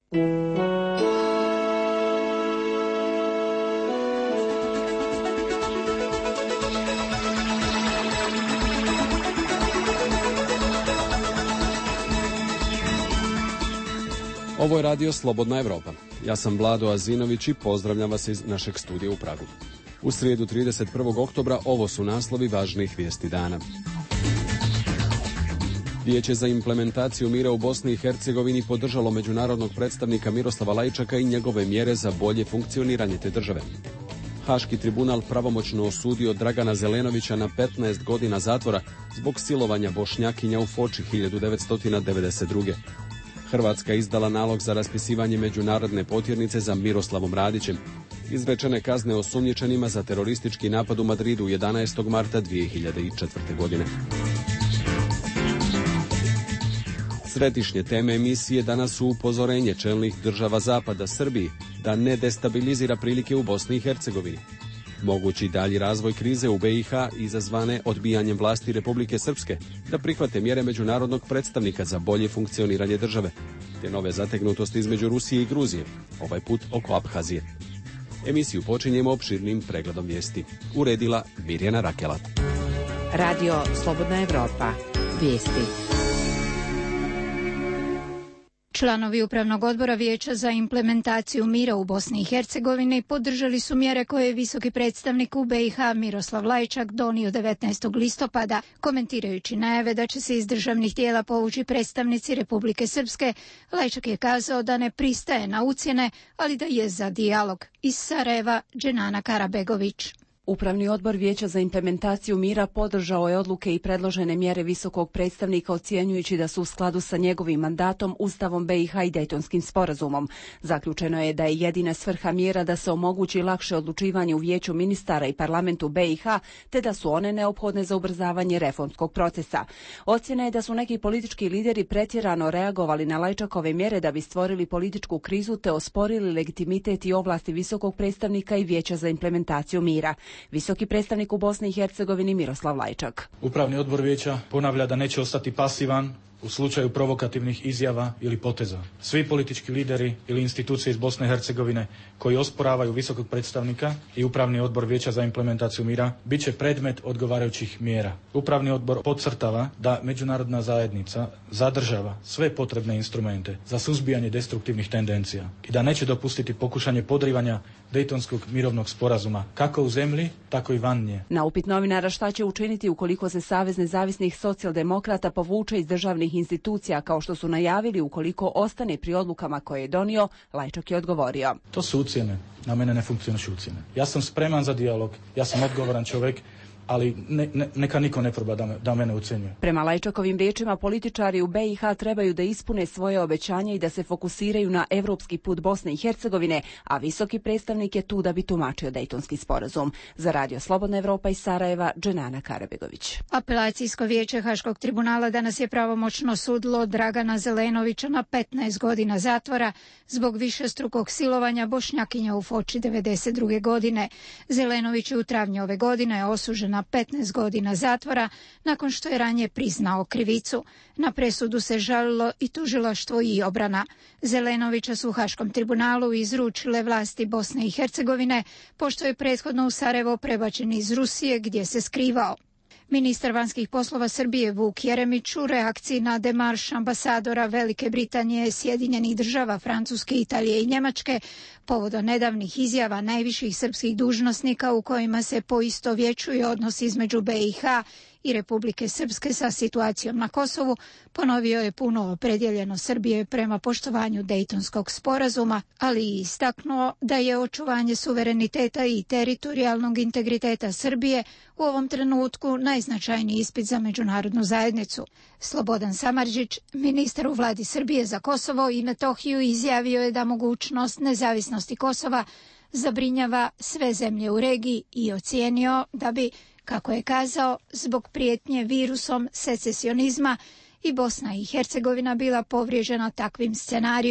Ovo je radio Slobodna Evropa. Ja sam Vlado Azinović i pozdravljam vas iz našeg studija u Pragu. U srijedu 31. oktobra ovo su naslovi važnih vijesti dana. Vijeće za implementaciju mira u Bosni i Hercegovini podržalo međunarodnog predstavnika Miroslava Lajčaka i njegove mjere za bolje funkcioniranje te države. Haški tribunal pravomoćno osudio Dragana Zelenovića na 15 godina zatvora zbog silovanja Bošnjakinja u Foči 1992. Hrvatska izdala nalog za raspisivanje međunarodne potjernice za Miroslavom Radićem. Izrečene kazne osumnjičenima za teroristički napad u Madridu 11. marta 2004. godine. Središnje teme emisije danas su upozorenje čelnih država Zapada Srbiji da ne destabilizira prilike u Bosni i Hercegovini. Mogući dalji razvoj krize u BiH izazvane odbijanjem vlasti Republike Srpske da prihvate mjere međunarodnog predstavnika za bolje funkcioniranje države, te nove zategnutosti između Rusije i Gruzije, ovaj put oko Abhazije. Emisiju počinjemo opširnim pregledom vijesti. Uredila Mirjana Rakelat. Radio Slobodna Evropa. Vijesti. Članovi Upravnog odbora Vijeća za implementaciju mira u Bosni i Hercegovini podržali su mjere koje je visoki predstavnik u BiH Miroslav Lajčak donio 19. listopada, komentirajući najave da će se iz državnih tijela povući predstavnici Republike Srpske. Lajčak je kazao da ne pristaje na ucjene, ali da je za dijalog. Iz Sarajeva, Dženana Karabegović. Upravni odbor Vijeća za implementaciju mira podržao je odluke i predložene mjere visokog predstavnika ocjenjujući da su u skladu sa njegovim mandatom, Ustavom BiH i Dejtonskim sporazumom. Zaključeno je da je jedina svrha mjera da se omogući lakše odlučivanje u Vijeću ministara i parlamentu BiH, te da su one neophodne za ubrzavanje reformskog procesa. Ocjena je da su neki politički lideri pretjerano reagovali na Lajčakove mjere da bi stvorili političku krizu te osporili legitimitet i ovlasti visokog predstavnika i Vijeća za implementaciju mira. Visoki predstavnik u Bosni i Hercegovini Miroslav Lajčak. Upravni odbor vijeća ponavlja da neće ostati pasivan u slučaju provokativnih izjava ili poteza. Svi politički lideri ili institucije iz Bosne i Hercegovine koji osporavaju visokog predstavnika i Upravni odbor Vijeća za implementaciju mira bit će predmet odgovarajućih mjera. Upravni odbor podcrtava da međunarodna zajednica zadržava sve potrebne instrumente za suzbijanje destruktivnih tendencija i da neće dopustiti pokušanje podrivanja Dejtonskog mirovnog sporazuma kako u zemlji, tako i van nje. Na upit novinara šta će učiniti ukoliko se Savez nezavisnih socijaldemokrata povuče iz državnih institucija kao što su najavili ukoliko ostane pri odlukama koje je donio, Lajčak je odgovorio. To su ucjene, na mene ne funkcionišu ucjene. Ja sam spreman za dijalog, ja sam odgovoran čovjek, ali neka niko ne proba da mene ucenjuje. Prema Lajčakovim riječima, političari u BiH trebaju da ispune svoje obećanja i da se fokusiraju na evropski put Bosne i Hercegovine, a visoki predstavnik je tu da bi tumačio Dejtonski sporazum. Za Radio Slobodna Evropa iz Sarajeva, Dženana Karabegović. Apelacijsko vijeće Haškog tribunala danas je pravomoćno sudilo Dragana Zelenovića na 15 godina zatvora zbog višestrukog silovanja Bošnjakinja u Foči 1992. godine. Zelenović je u travnju ove godine osuđen na 15 godina zatvora nakon što je ranije priznao krivicu. Na presudu se žalilo i tužilaštvo i obrana. Zelenovića su u Haškom tribunalu izručile vlasti Bosne i Hercegovine, pošto je prethodno u Sarajevo prebačen iz Rusije gdje se skrivao. Ministar vanjskih poslova Srbije Vuk Jeremić u reakciji na demarš ambasadora Velike Britanije, Sjedinjenih država, Francuske, Italije i Njemačke povodom nedavnih izjava najviših srpskih dužnosnika u kojima se poistovjećuje odnos između BiH i Republike Srpske sa situacijom na Kosovu, ponovio je puno opredjeljenost Srbije prema poštovanju Dejtonskog sporazuma, ali i istaknuo da je očuvanje suvereniteta i teritorijalnog integriteta Srbije u ovom trenutku najznačajniji ispit za međunarodnu zajednicu. Slobodan Samardžić, ministar u vladi Srbije za Kosovo i Metohiju, izjavio je da mogućnost nezavisnosti Kosova zabrinjava sve zemlje u regiji i ocijenio da bi, kako je kazao, zbog prijetnje virusom secesionizma i Bosna i Hercegovina bila povrijeđena takvim scenarijom.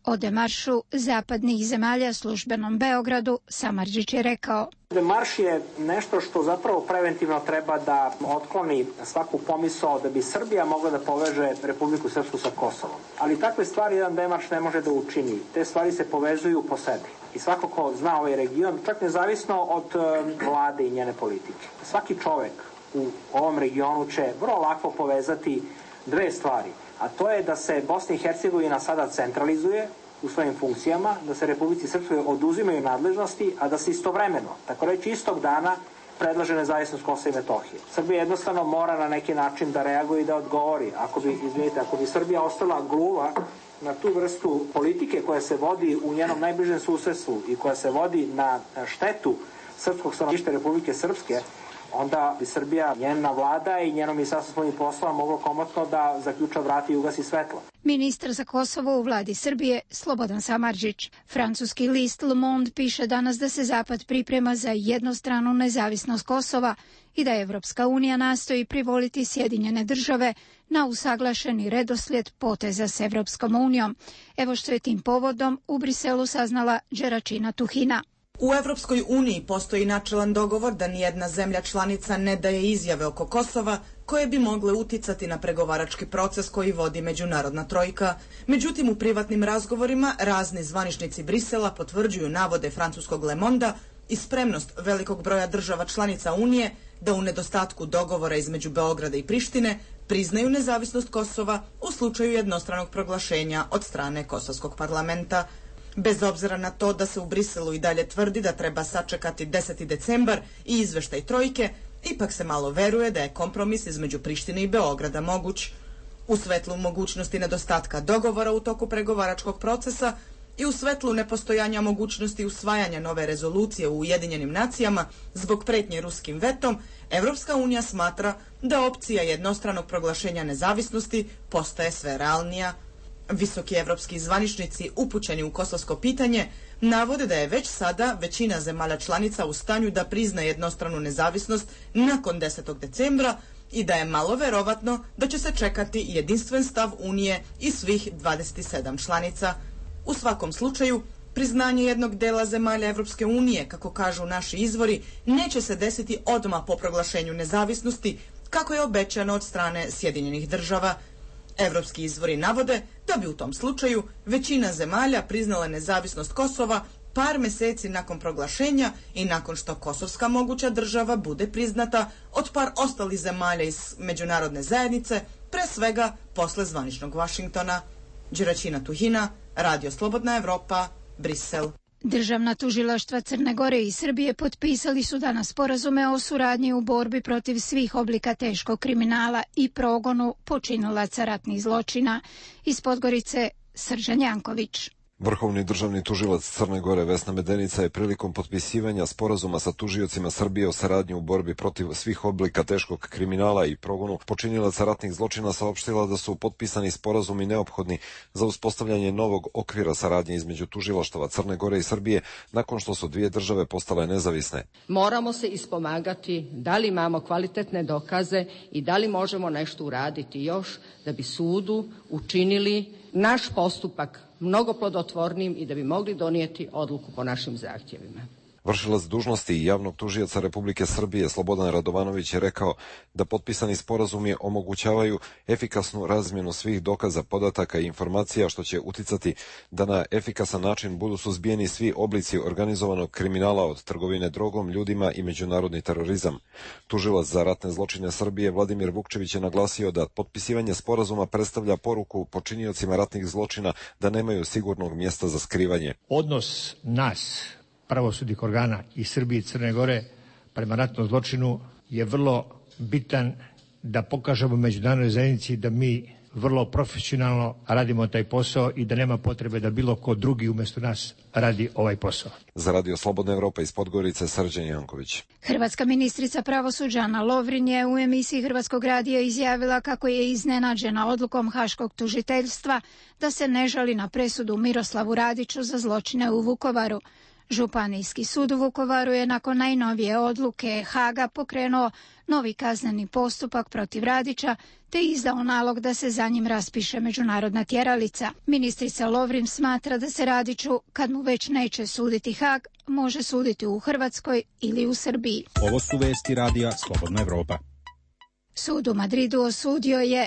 O demaršu zapadnih zemalja službenom Beogradu Samardžić je rekao: Demarš je nešto što zapravo preventivno treba da otkloni svaku pomisao da bi Srbija mogla da poveže Republiku Srpsku sa Kosovom. Ali takve stvari jedan demarš ne može da učini. Te stvari se povezuju po sebi. I svako ko zna ovaj region, čak nezavisno od vlade i njene politike. Svaki čovek u ovom regionu će vrlo lako povezati dve stvari. A to je da se Bosna i Hercegovina sada centralizuje u svojim funkcijama, da se Republici Srpskoj oduzimaju nadležnosti, a da se istovremeno, tako reći istog dana, predlaže nezavisnost Kosova i Metohije. Srbija jednostavno mora na neki način da reaguje i da odgovori. Ako bi Srbija ostala gluva na tu vrstu politike koja se vodi u njenom najbližem susedstvu i koja se vodi na štetu srpskog stanovništva Republike Srpske, onda bi Srbija, njena vlada i njeno ministarstvo spoljnih poslova moglo komotno da zaključa vrata i ugasi svetlo. Ministar za Kosovo u vladi Srbije Slobodan Samardžić. Francuski list Le Monde piše danas da se Zapad priprema za jednostranu nezavisnost Kosova i da Evropska unija nastoji privoliti Sjedinjene države na usaglašeni redoslijed poteza s Evropskom unijom. Evo što je tim povodom u Briselu saznala Đeračina Tuhina. U Evropskoj uniji postoji načelan dogovor da nijedna zemlja članica ne daje izjave oko Kosova koje bi mogle uticati na pregovarački proces koji vodi međunarodna trojka. Međutim, u privatnim razgovorima razni zvaničnici Brisela potvrđuju navode francuskog Le Monda i spremnost velikog broja država članica Unije da u nedostatku dogovora između Beograda i Prištine priznaju nezavisnost Kosova u slučaju jednostranog proglašenja od strane Kosovskog parlamenta. Bez obzira na to da se u Briselu i dalje tvrdi da treba sačekati 10. decembar i izveštaj trojke, ipak se malo veruje da je kompromis između Prištine i Beograda moguć. U svetlu mogućnosti nedostatka dogovora u toku pregovaračkog procesa i u svetlu nepostojanja mogućnosti usvajanja nove rezolucije u Ujedinjenim nacijama zbog pretnje ruskim vetom, Evropska unija smatra da opcija jednostranog proglašenja nezavisnosti postaje sve realnija. Visoki evropski zvaničnici upućeni u kosovsko pitanje navode da je već sada većina zemalja članica u stanju da prizna jednostranu nezavisnost nakon 10. decembra i da je malo verovatno da će se čekati jedinstven stav Unije i svih 27 članica. U svakom slučaju, priznanje jednog dela zemalja Evropske unije, kako kažu naši izvori, neće se desiti odmah po proglašenju nezavisnosti, kako je obećano od strane Sjedinjenih država. Evropski izvori navode da bi u tom slučaju većina zemalja priznala nezavisnost Kosova par meseci nakon proglašenja i nakon što kosovska moguća država bude priznata od par ostalih zemalja iz međunarodne zajednice, pre svega posle zvaničnog Vašingtona. Đeračina Tuhina, Radio Slobodna Evropa, Brisel. Državna tužilaštva Crne Gore i Srbije potpisali su danas sporazume o suradnji u borbi protiv svih oblika teškog kriminala i progonu počinilaca ratnih zločina. Iz Podgorice Srđan Janković. Vrhovni državni tužilac Crne Gore Vesna Medenica je prilikom potpisivanja sporazuma sa tužiocima Srbije o saradnji u borbi protiv svih oblika teškog kriminala i progonu počinilaca ratnih zločina saopštila da su potpisani sporazumi neophodni za uspostavljanje novog okvira saradnje između tužilaštava Crne Gore i Srbije nakon što su dvije države postale nezavisne. Moramo se ispomagati da li imamo kvalitetne dokaze i da li možemo nešto uraditi još da bi sudu učinili naš postupak mnogo plodotvornijim i da bi mogli donijeti odluku po našim zahtjevima. Vršilac dužnosti javnog tužioca Republike Srbije Slobodan Radovanović je rekao da potpisani sporazumi omogućavaju efikasnu razmjenu svih dokaza, podataka i informacija, što će uticati da na efikasan način budu suzbijeni svi oblici organizovanog kriminala, od trgovine drogom, ljudima i međunarodni terorizam. Tužilac za ratne zločine Srbije Vladimir Vukčević je naglasio da potpisivanje sporazuma predstavlja poruku počiniocima ratnih zločina da nemaju sigurnog mjesta za skrivanje. Odnos nas, pravosudnih organa i Srbije i Crne Gore prema ratnom zločinu je vrlo bitan da pokažemo međunarodnoj zajednici da mi vrlo profesionalno radimo taj posao i da nema potrebe da bilo ko drugi umjesto nas radi ovaj posao. Za Radio Slobodna Evropa iz Podgorice Srđan Janković. Hrvatska ministrica pravosuđa Ana Lovrin je u emisiji Hrvatskog radija izjavila kako je iznenađena odlukom Haškog tužiteljstva da se ne žali na presudu Miroslavu Radiću za zločine u Vukovaru. Županijski sud u Vukovaru je nakon najnovije odluke Haga pokrenuo novi kazneni postupak protiv Radića te izdao nalog da se za njim raspiše međunarodna tjeralica. Ministrica Lovrin smatra da se Radiću, kad mu već neće suditi Hag, može suditi u Hrvatskoj ili u Srbiji. Ovo su vesti radija Slobodna Evropa. Sud u Madridu osudio je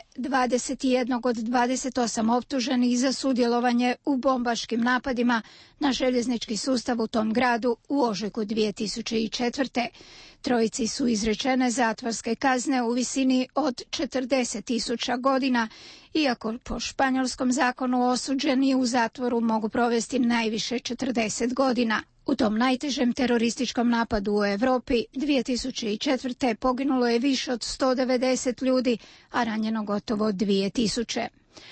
21 od 28 optuženih za sudjelovanje u bombaškim napadima na željeznički sustav u tom gradu u ožujku 2004. Trojici su izrečene zatvorske kazne u visini od 40.000 godina, iako po španjolskom zakonu osuđeni u zatvoru mogu provesti najviše 40 godina. U tom najtežem terorističkom napadu u Europi 2004. poginulo je više od 190 ljudi, a ranjeno gotovo 2000.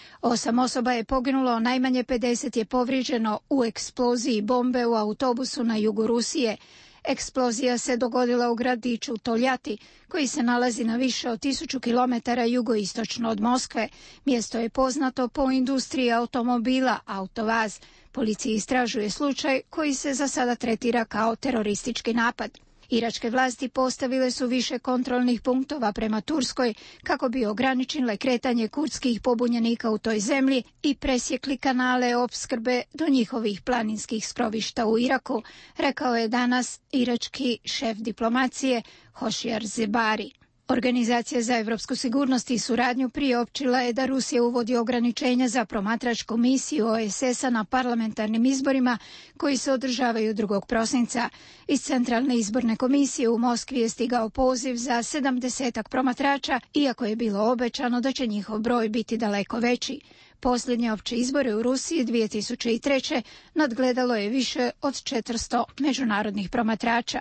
8 osoba je poginulo, najmanje 50 je povrijeđeno u eksploziji bombe u autobusu na jugu Rusije. Eksplozija se dogodila u gradiću Toljati, koji se nalazi na više od 1000 km jugoistočno od Moskve. Mjesto je poznato po industriji automobila Autovaz. Policija istražuje slučaj koji se za sada tretira kao teroristički napad. Iračke vlasti postavile su više kontrolnih punktova prema Turskoj kako bi ograničile kretanje kurdskih pobunjenika u toj zemlji i presjekli kanale opskrbe do njihovih planinskih skrovišta u Iraku, rekao je danas irački šef diplomacije Hošijar Zebari. Organizacija za evropsku sigurnost i suradnju priopćila je da Rusija uvodi ograničenja za promatračku misiju OESS-a na parlamentarnim izborima koji se održavaju 2. prosinca. Iz Centralne izborne komisije u Moskvi je stigao poziv za 70 promatrača, iako je bilo obećano da će njihov broj biti daleko veći. Posljednje opće izbore u Rusiji 2003. nadgledalo je više od 400 međunarodnih promatrača.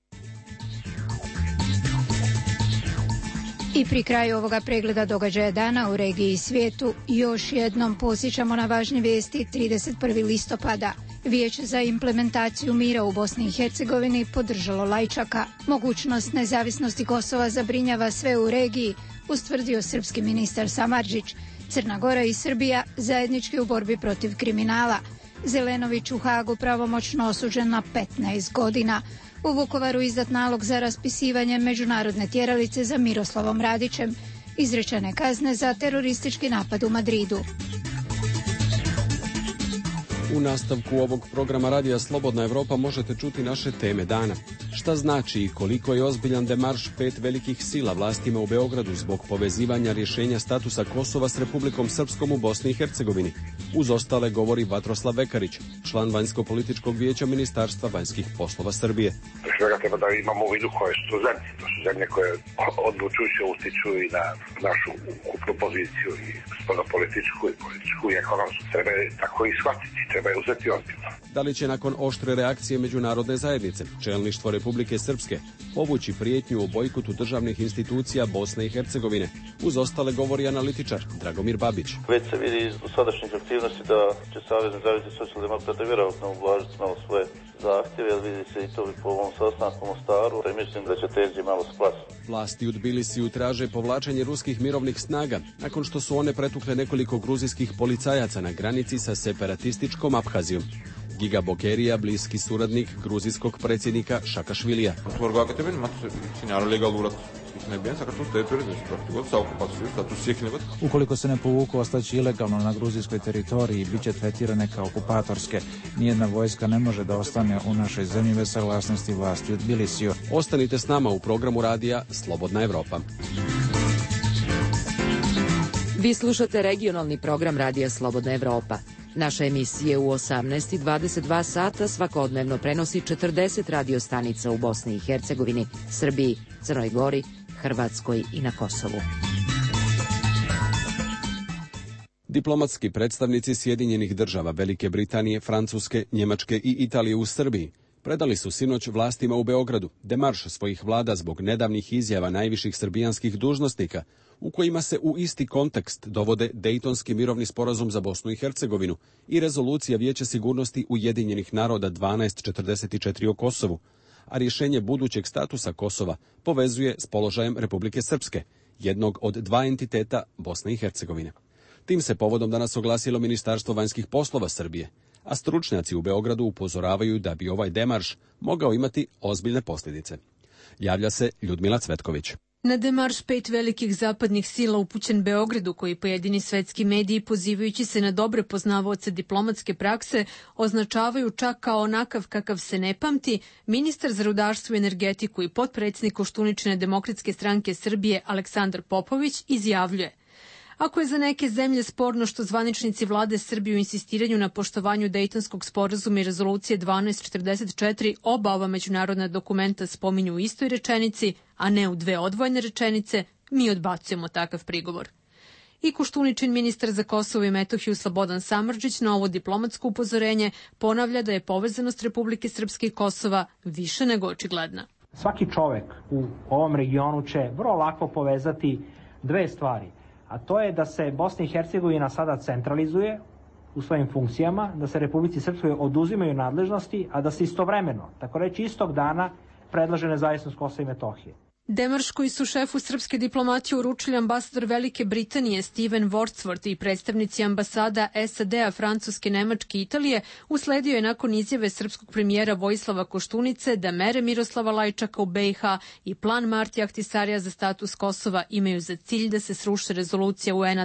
I pri kraju ovoga pregleda događaja dana u regiji i svijetu još jednom podsjećamo na važne vijesti. 31. listopada. Vijeće za implementaciju mira u Bosni i Hercegovini podržalo Lajčaka. Mogućnost nezavisnosti Kosova zabrinjava sve u regiji, ustvrdio srpski ministar Samardžić. Crna Gora i Srbija zajednički u borbi protiv kriminala. Zelenović u Hagu pravomoćno osuđen na 15 godina. U Vukovaru izdat nalog za raspisivanje međunarodne tjeralice za Miroslavom Radićem. Izrečene kazne za teroristički napad u Madridu. U nastavku ovog programa Radija Slobodna Evropa možete čuti naše teme dana. Šta znači i koliko je ozbiljan demarš 5 velikih sila vlastima u Beogradu zbog povezivanja rješenja statusa Kosova s Republikom Srpskom u Bosni i Hercegovini? Uz ostale govori Vatroslav Vekarić, član vanjsko-političkog vijeća Ministarstva vanjskih poslova Srbije. Prije svega treba da imamo u vidu koje su to zemlje. To su zemlje koje odlučujuće utiču i na našu ukupnu poziciju i spoljnopolitičku i političku i ekonomsku. Treba tako i shvatiti, treba je uzeti ozbiljno. Da li će nakon oštre reakcije međunarodne zajednice, čelništvo Republike Srpske, povući prijetnju o bojkotu državnih institucija Bosne i Hercegovine? Uz ostale govori analitičar Dragomir Babić. Već se vidi iz dosadašnjih aktivnosti da će Savez nezavisnih socijaldemokrata vjerojatno ublažiti malo svoje zahtjeve, jer vidi se i to po ovom sastanku u Mostaru, i mislim da će tenzije malo splasiti. Vlasti u Tbilisiju traže povlačenje ruskih mirovnih snaga, nakon što su one pretukle nekoliko gruzijskih policajaca na granici sa separatističkom Abhazijom. Giga Bokerija, bliski suradnik gruzijskog predsjednika Šakašvilija. Ukoliko se ne povuku, ostaće ilegalno na gruzijskoj teritoriji i bit će tretirane kao okupatorske. Nijedna vojska ne može da ostane u našoj zemlji bez saglasnosti vlasti u Tbilisiju. Ostanite s nama u programu radija Slobodna Evropa. Vi slušate regionalni program radija Slobodna Evropa. Naša emisija u 18 i 22 sata svakodnevno prenosi 40 radiostanica u Bosni i Hercegovini, Srbiji, Crnoj Gori, Hrvatskoj i na Kosovu. Diplomatski predstavnici Sjedinjenih država, Velike Britanije, Francuske, Njemačke i Italije u Srbiji predali su sinoć vlastima u Beogradu demarš svojih vlada zbog nedavnih izjava najviših srbijanskih dužnosnika u kojima se u isti kontekst dovode Dejtonski mirovni sporazum za Bosnu i Hercegovinu i rezolucija Vijeća sigurnosti Ujedinjenih naroda 1244 o Kosovu, a rješenje budućeg statusa Kosova povezuje s položajem Republike Srpske, jednog od dva entiteta Bosne i Hercegovine. Tim se povodom danas oglasilo Ministarstvo vanjskih poslova Srbije, a stručnjaci u Beogradu upozoravaju da bi ovaj demarš mogao imati ozbiljne posljedice. Javlja se Ljudmila Cvetković. Na demarš 5 velikih zapadnih sila upućen Beogradu, koji pojedini svetski mediji, pozivajući se na dobre poznavaoce diplomatske prakse, označavaju čak kao onakav kakav se ne pamti, ministar za rudarstvo i energetiku i potpredsjednik Koštuničine Demokratske stranke Srbije Aleksandar Popović izjavljuje: ako je za neke zemlje sporno što zvaničnici vlade Srbije u insistiranju na poštovanju Dejtonskog sporazuma i rezolucije 1244 oba ova međunarodna dokumenta spominju u istoj rečenici, a ne u dve odvojene rečenice, mi odbacujemo takav prigovor. I Koštuničin ministar za Kosovo i Metohiju Slobodan Samardžić na ovo diplomatsko upozorenje ponavlja da je povezanost Republike Srpske i Kosova više nego očigledna. Svaki čovek u ovom regionu će vrlo lako povezati dve stvari. A to je da se Bosna i Hercegovina sada centralizuje u svojim funkcijama, da se Republici Srpskoj oduzimaju nadležnosti, a da se istovremeno, tako reći istog dana, predlaže nezavisnost Kosova i Metohije. Demarš koji su šefu srpske diplomatije uručili ambasador Velike Britanije Steven Wordsworth i predstavnici ambasada SAD-a, Francuske, Nemačke i Italije usledio je nakon izjave srpskog premijera Vojislava Koštunice da mere Miroslava Lajčaka u BiH i plan Martija Ahtisarija za status Kosova imaju za cilj da se sruše rezolucija UN-a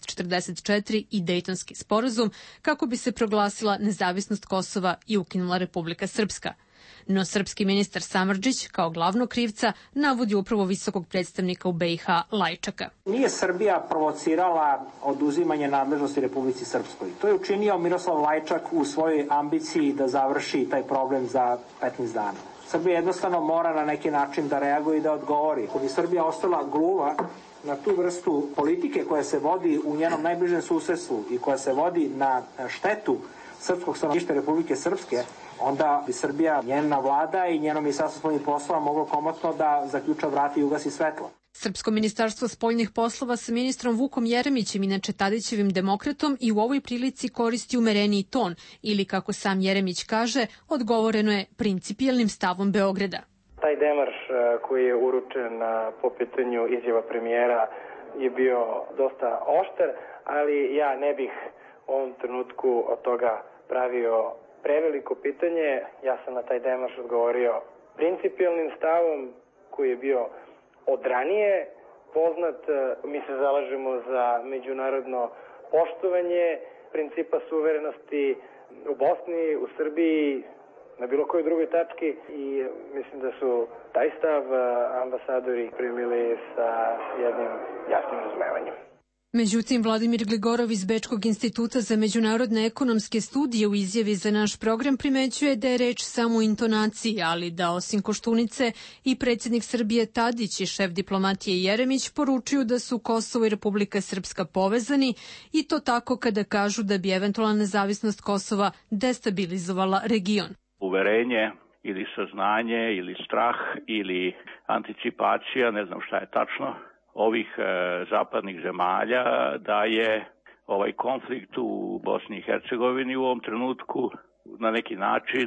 1244 i Dejtonski sporazum kako bi se proglasila nezavisnost Kosova i ukinula Republika Srpska. No srpski ministar Samardžić kao glavnog krivca navodi upravo visokog predstavnika u BiH Lajčaka. Nije Srbija provocirala oduzimanje nadležnosti Republici Srpskoj. To je učinio Miroslav Lajčak u svojoj ambiciji da završi taj problem za 15 dana. Srbija jednostavno mora na neki način da reaguje i da odgovori. Ako bi Srbija ostala gluva na tu vrstu politike koja se vodi u njenom najbližem susedstvu i koja se vodi na štetu srpskog stanovništva Republike Srpske, onda bi Srbija, njena vlada i njeno ministarstvo spoljnih poslova moglo komotno da zaključa vrata i ugasi svetlo. Srpsko ministarstvo spoljnih poslova sa ministrom Vukom Jeremićem, inače Tadićevim demokratom, i u ovoj prilici koristi umereniji ton ili, kako sam Jeremić kaže, odgovoreno je principijelnim stavom Beograda. Taj demarš koji je uručen po pitanju izjava premijera je bio dosta oštar, ali ja ne bih u ovom trenutku od toga pravio preveliko pitanje. Ja sam na taj demarš odgovorio principijelnim stavom koji je bio od ranije poznat. Mi se zalažemo za međunarodno poštovanje principa suverenosti u Bosni, u Srbiji, na bilo kojoj drugoj tački, i mislim da su taj stav ambasadori primili sa jednim jasnim razumevanjem. Međutim, Vladimir Gligorov iz Bečkog instituta za međunarodne ekonomske studije u izjavi za naš program primećuje da je reč samo o intonaciji, ali da osim Koštunice i predsjednik Srbije Tadić i šef diplomatije Jeremić poručuju da su Kosovo i Republika Srpska povezani, i to tako kada kažu da bi eventualna nezavisnost Kosova destabilizovala region. Uverenje ili saznanje ili strah ili anticipacija, ne znam šta je tačno, ovih zapadnih zemalja da je ovaj konflikt u Bosni i Hercegovini u ovom trenutku na neki način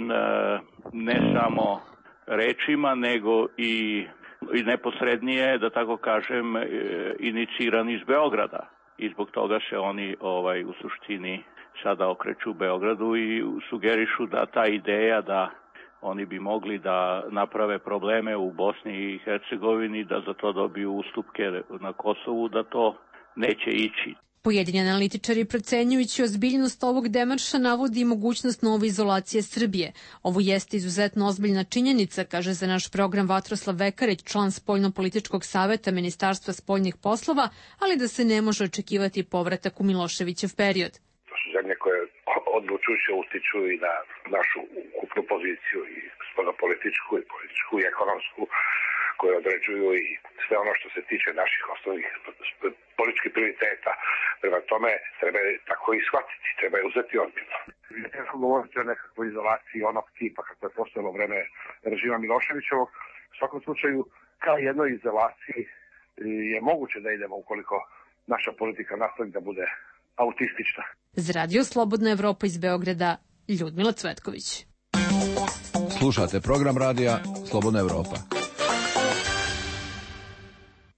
ne samo rečima nego i neposrednije, da tako kažem, iniciran iz Beograda. I zbog toga se oni u suštini sada okreću Beogradu i sugerišu da ta ideja da oni bi mogli da naprave probleme u Bosni i Hercegovini, da za to dobiju ustupke na Kosovu, da to neće ići. Pojedini analitičari, procenjujući ozbiljnost ovog demarša, navodi i mogućnost nove izolacije Srbije. Ovo jeste izuzetno ozbiljna činjenica, kaže za naš program Vatroslav Vekareć, član Spoljno-političkog saveta Ministarstva spoljnih poslova, ali da se ne može očekivati povratak u Miloševićev period. To su zemlje koje odlučujuće utiču i na našu ukupnu poziciju, i spoljnopolitičku i političku i ekonomsku, koje određuju i sve ono što se tiče naših osnovnih političkih prioriteta. Prema tome treba je tako i shvatiti, treba je uzeti ozbiljno. Je teško govoriti o nekakvoj izolaciji onog tipa kako je postojalo vreme režima Miloševićevog. U svakom slučaju, kao jednoj izolaciji je moguće da idemo ukoliko naša politika nastavi da bude autistična. Za Radio Slobodna Evropa iz Beograda, Ljudmila Cvetković. Slušate program radija Slobodna Evropa.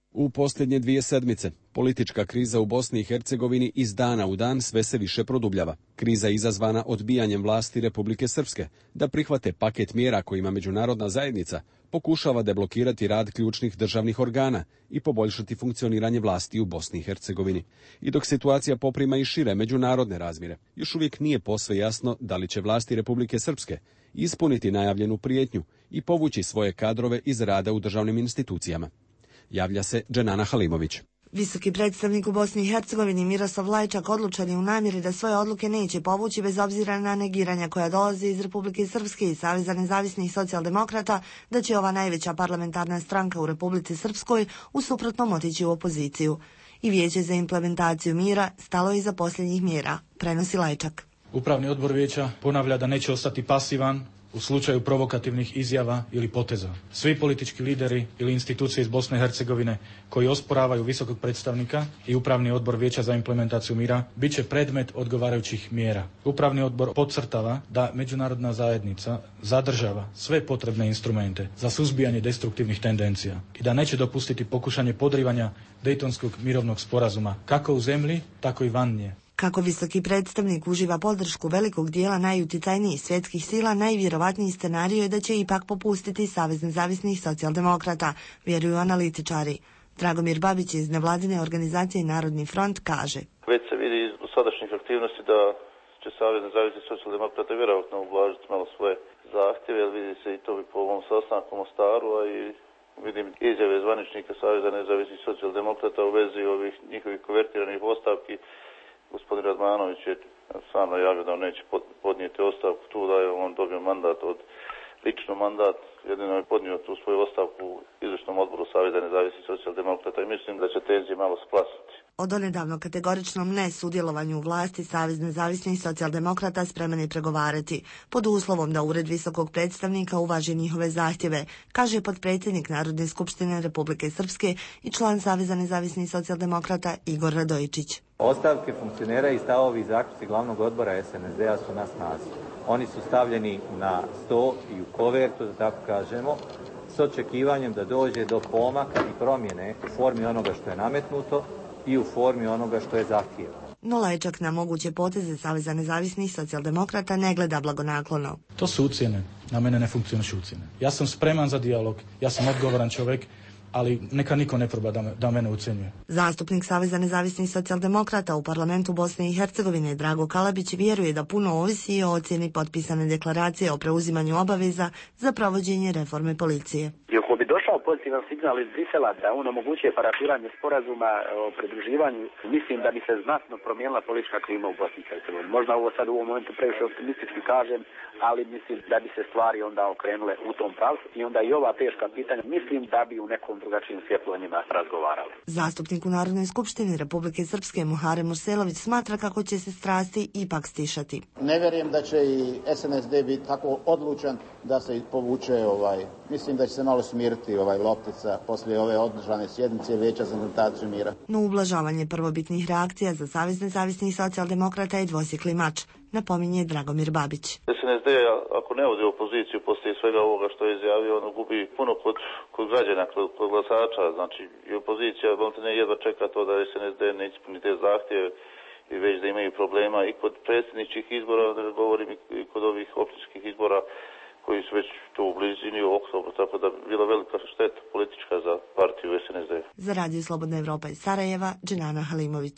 U posljednje 2 sedmice politička kriza u Bosni i Hercegovini iz dana u dan sve se više produbljava. Kriza je izazvana odbijanjem vlasti Republike Srpske da prihvate paket mjera kojima međunarodna zajednica pokušava deblokirati rad ključnih državnih organa i poboljšati funkcioniranje vlasti u Bosni i Hercegovini. I dok situacija poprima i šire međunarodne razmjere, još uvijek nije posve jasno da li će vlasti Republike Srpske ispuniti najavljenu prijetnju i povući svoje kadrove iz rada u državnim institucijama. Javlja se Dženana Halimović. Visoki predstavnik u Bosni i Hercegovini Miroslav Lajčak odlučan je u namjeri da svoje odluke neće povući bez obzira na negiranja koja dolaze iz Republike Srpske i Saveza nezavisnih socijaldemokrata, da će ova najveća parlamentarna stranka u Republici Srpskoj u suprotnom otići u opoziciju. I Vijeće za implementaciju mira stalo je iza posljednjih mjera, prenosi Lajčak. Upravni odbor vijeća ponavlja da neće ostati pasivan u slučaju provokativnih izjava ili poteza. Svi politički lideri ili institucije iz Bosne i Hercegovine koji osporavaju visokog predstavnika i Upravni odbor Vijeća za implementaciju mira bit će predmet odgovarajućih mjera. Upravni odbor podcrtava da međunarodna zajednica zadržava sve potrebne instrumente za suzbijanje destruktivnih tendencija i da neće dopustiti pokušanje podrivanja Dejtonskog mirovnog sporazuma kako u zemlji, tako i van nje. Kako visoki predstavnik uživa podršku velikog dijela najutjecajnijih svjetskih sila, najvjerovatniji scenarij je da će ipak popustiti Savez nezavisnih socijaldemokrata, vjeruju analitičari. Dragomir Babić iz nevladine organizacije Narodni front kaže: Već se vidi iz sadašnjih aktivnosti da će Savez nezavisnih socijaldemokrata vjerojatno ublažiti malo svoje zahtjeve, jer vidi se i to po ovom sastanku u Mostaru, a i vidim izjave zvaničnika Saveza nezavisnih socijaldemokrata u vezi ovih njihovih konvertiranih ostavki. Gospodin Radmanović je stvarno javio da on neće podnijeti ostavku tu, da je on dobio mandat lično mandat, jedino je podnio tu svoju ostavku u izvršnom odboru Saveza nezavisnih socijaldemokrata i mislim da će tenzije malo splasiti. O donedavno kategoričnom ne sudjelovanju u vlasti Savez nezavisnih socijaldemokrata spreman je pregovarati, pod uslovom da Ured visokog predstavnika uvaži njihove zahtjeve, kaže potpredsjednik Narodne skupštine Republike Srpske i član Saveza nezavisnih socijaldemokrata Igor Radojičić. Ostavke funkcionera i stavovi zaključci glavnog odbora SNSD-a su na snazi. Oni su stavljeni na sto i u kovertu, da tako kažemo, s očekivanjem da dođe do pomaka i promjene u formi onoga što je nametnuto i u formi onoga što je zahtjevano. No Lajčak na moguće poteze Saveza nezavisnih socijaldemokrata ne gleda blagonaklono. To su ucjene, na mene ne funkcionišu ucjene. Ja sam spreman za dijalog, ja sam odgovoran čovjek, ali neka niko ne proba da mene ucjenjuje. Zastupnik Saveza nezavisnih socijaldemokrata u parlamentu Bosne i Hercegovine Drago Kalabić vjeruje da puno ovisi i o ocjeni potpisane deklaracije o preuzimanju obaveza za provođenje reforme policije. Ako bi došao pozitivan signal iz Brisela da on omogućuje parafiranje sporazuma o pridruživanju, mislim da bi se znatno promijenila politička klima u Bosni i Hercegovini. Možda ovo sad u ovom momentu previše optimistički kažem, ali mislim da bi se stvari onda okrenule u tom pravcu i onda i ova teška pitanja mislim da bi u nekom drugačijem svjetlu o njima razgovarali. Zastupnik u Narodnoj skupštini Republike Srpske Muharem Urselović smatra kako će se strasti ipak stišati. Ne vjerujem da će i SNSD biti tako odlučan da se povuče mislim da će se malo smiriti loptica poslije ove održane sjednice Vijeća za implementaciju mira. No ublažavanje prvobitnih reakcija za Savez nezavisnih socijaldemokrata je dvosjekli mač, napominje Dragomir Babić. SNSD, ako ne ode u opoziciju poslije svega ovoga što je izjavio, ono gubi puno kod građana, kod glasača, znači i opozicija ne jedva čeka to da SNSD ne ispuni te zahtjeve i već da imaju problema i kod predsjedničkih izbora, da govorim i kod ovih općinskih izbora koji su već tu u blizini u oktobru, tako da bi bila velika šteta politička za partiju SNSD. Za Radio Slobodna Evropa iz Sarajeva, Dženana Halimović.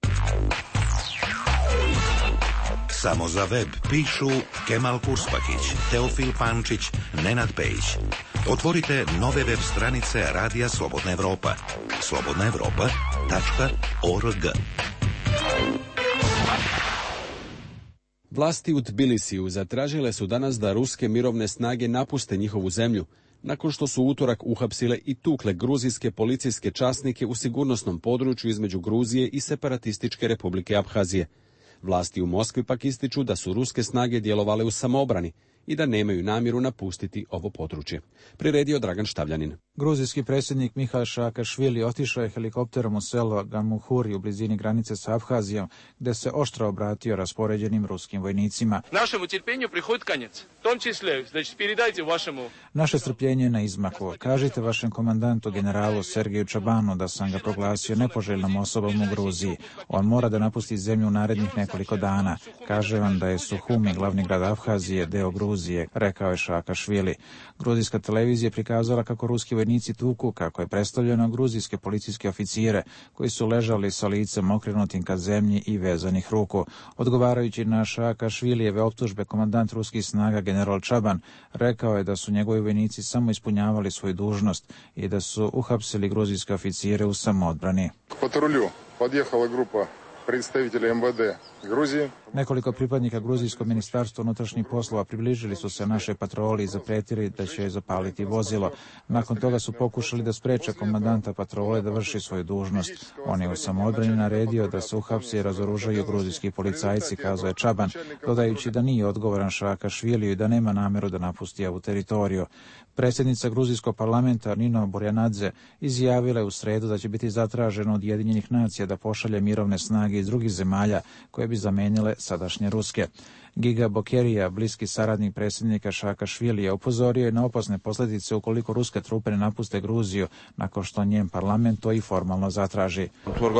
Samo za web pišu Kemal Kurspakić, Teofil Pančić, Nenad Pejić. Otvorite nove web stranice Radija Slobodna Evropa. slobodnaevropa.org. Vlasti u Tbilisiju zatražile su danas da ruske mirovne snage napuste njihovu zemlju, nakon što su utorak uhapsile i tukle gruzijske policijske časnike u sigurnosnom području između Gruzije i separatističke republike Abhazije. Vlasti u Moskvi pak ističu da su ruske snage djelovale u samoobrani i da nemaju namjeru napustiti ovo područje. Priredio Dragan Štavljanin. Gruzijski predsjednik Mihail Saakašvili otišao je helikopterom u selo Gamuhuri u blizini granice sa Abhazijom, gde se oštro obratio raspoređenim ruskim vojnicima. Našemu trpljenju prihod konec. Tom čisle, znači передайте vašemu. Naše strpljenje je na izmaku. Kažite vašem komandantu generalu Sergeju Čabanu da sam ga proglasio nepoželjnom osobom u Gruziji. On mora da napusti zemlju u narednih nekoliko dana. Kaže vam da je Suhumi, glavni grad Abhazije, deo Gruzije, rekao je Saakašvili. Gruzijska televizija prikazala kako ruski vojnici tuku, kako je predstavljeno, gruzijske policijske oficire koji su ležali sa licem okrenutim ka zemlji i vezanih ruku. Odgovarajući na Saakašvilijeve optužbe, komandant ruskih snaga general Čaban rekao je da su njegovi vojnici samo ispunjavali svoju dužnost i da su uhapsili gruzijske oficire u samoodbrani. Patrulju podjehala grupa predstavitelja MVD Gruzije. Nekoliko pripadnika gruzijskog ministarstva unutrašnjih poslova približili su se našoj patroli i zapretili da će zapaliti vozilo. Nakon toga su pokušali da spreče komandanta patrole da vrši svoju dužnost. On je u samoodbrani naredio da se uhapsi i razoružaju gruzijski policajci, kazao je Čaban, dodajući da nije odgovoran Saakašviliju i da nema nameru da napusti ovu teritoriju. Predsjednica gruzijskog parlamenta Nino Burjanadze izjavila je u sredu da će biti zatraženo od Ujedinjenih nacija da pošalje mirovne snage iz drugih zemalja koje bi zamenile sadašnje ruske. Giga Bokerija, bliski saradnik predsjednika Saakašvilija, upozorio je na opasne posljedice ukoliko ruske trupe ne napuste Gruziju, nakon što njen parlament to i formalno zatraži.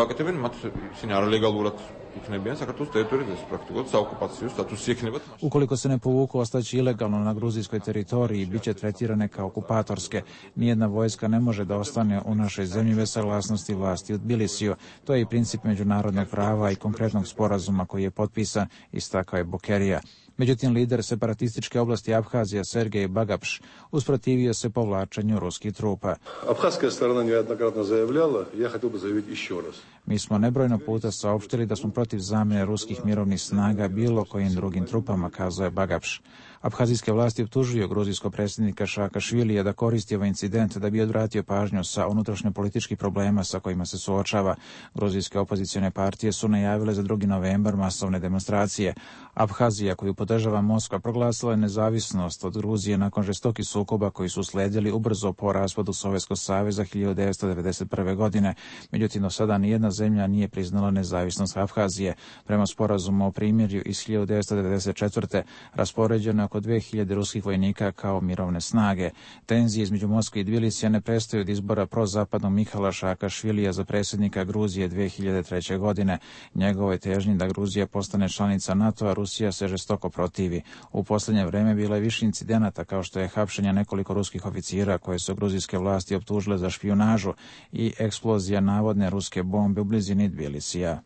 Ukoliko se ne povuku, ostaće ilegalno na gruzijskoj teritoriji i bit će tretirane kao okupatorske. Nijedna vojska ne može da ostane u našoj zemlji bez saglasnosti vlasti u Tbilisiju. To je i princip međunarodnog prava i konkretnog sporazuma koji je potpisan, istakao je Bokerija. Međutim, lider separatističke oblasti Abhazija Sergej Bagapš usprotivio se povlačenju ruskih trupa. Abhazska strana nejednokratno zajavljala, ja htio bih zajaviti još raz. Mi smo nebrojno puta saopštili da smo protiv zamjene ruskih mirovnih snaga bilo kojim drugim trupama, kazao je Bagapš. Abhazijske vlasti optužuju gruzijskog predsjednika Saakašvilija da koristi ovaj incident da bi odvratio pažnju sa unutrašnjo političkih problema sa kojima se suočava. Gruzijske opozicione partije su najavile za 2. novembar masovne demonstracije. Abhazija, koju podržava Moskva, proglasila je nezavisnost od Gruzije nakon žestokih sukoba koji su sledili ubrzo po raspadu Sovjetskog saveza 1991. godine. Međutim, do sada nijedna zemlja nije priznala nezavisnost Abhazije. Prema sporazumu o primirju iz 1994. raspoređeno oko 2000 ruskih vojnika kao mirovne snage. Tenzije između Moskve i Tbilisija ne prestaju od izbora prozapadnog Mihaila Saakašvilija za predsjednika Gruzije 2003. godine. Njegovoj težnji da Gruzija postane članica NATO-a Rusija se žestoko protivi. U posljednje vreme bilo je više incidenata kao što je hapšenje nekoliko ruskih oficira koje su gruzijske vlasti optužile za špijunažu i eksplozija navodne ruske bombe u blizini Tbilisija.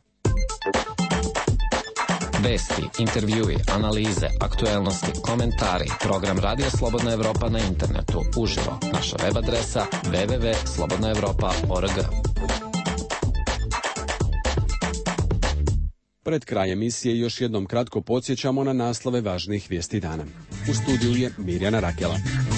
Vesti, intervjui, analize, aktuelnosti, komentari. Program Radija Slobodna Evropa na internetu. Uživo. Naša web adresa www.slobodnaevropa.org. Pred kraj emisije još jednom kratko podsjećamo na naslove važnih vijesti dana. U studiju je Mirjana Rakela.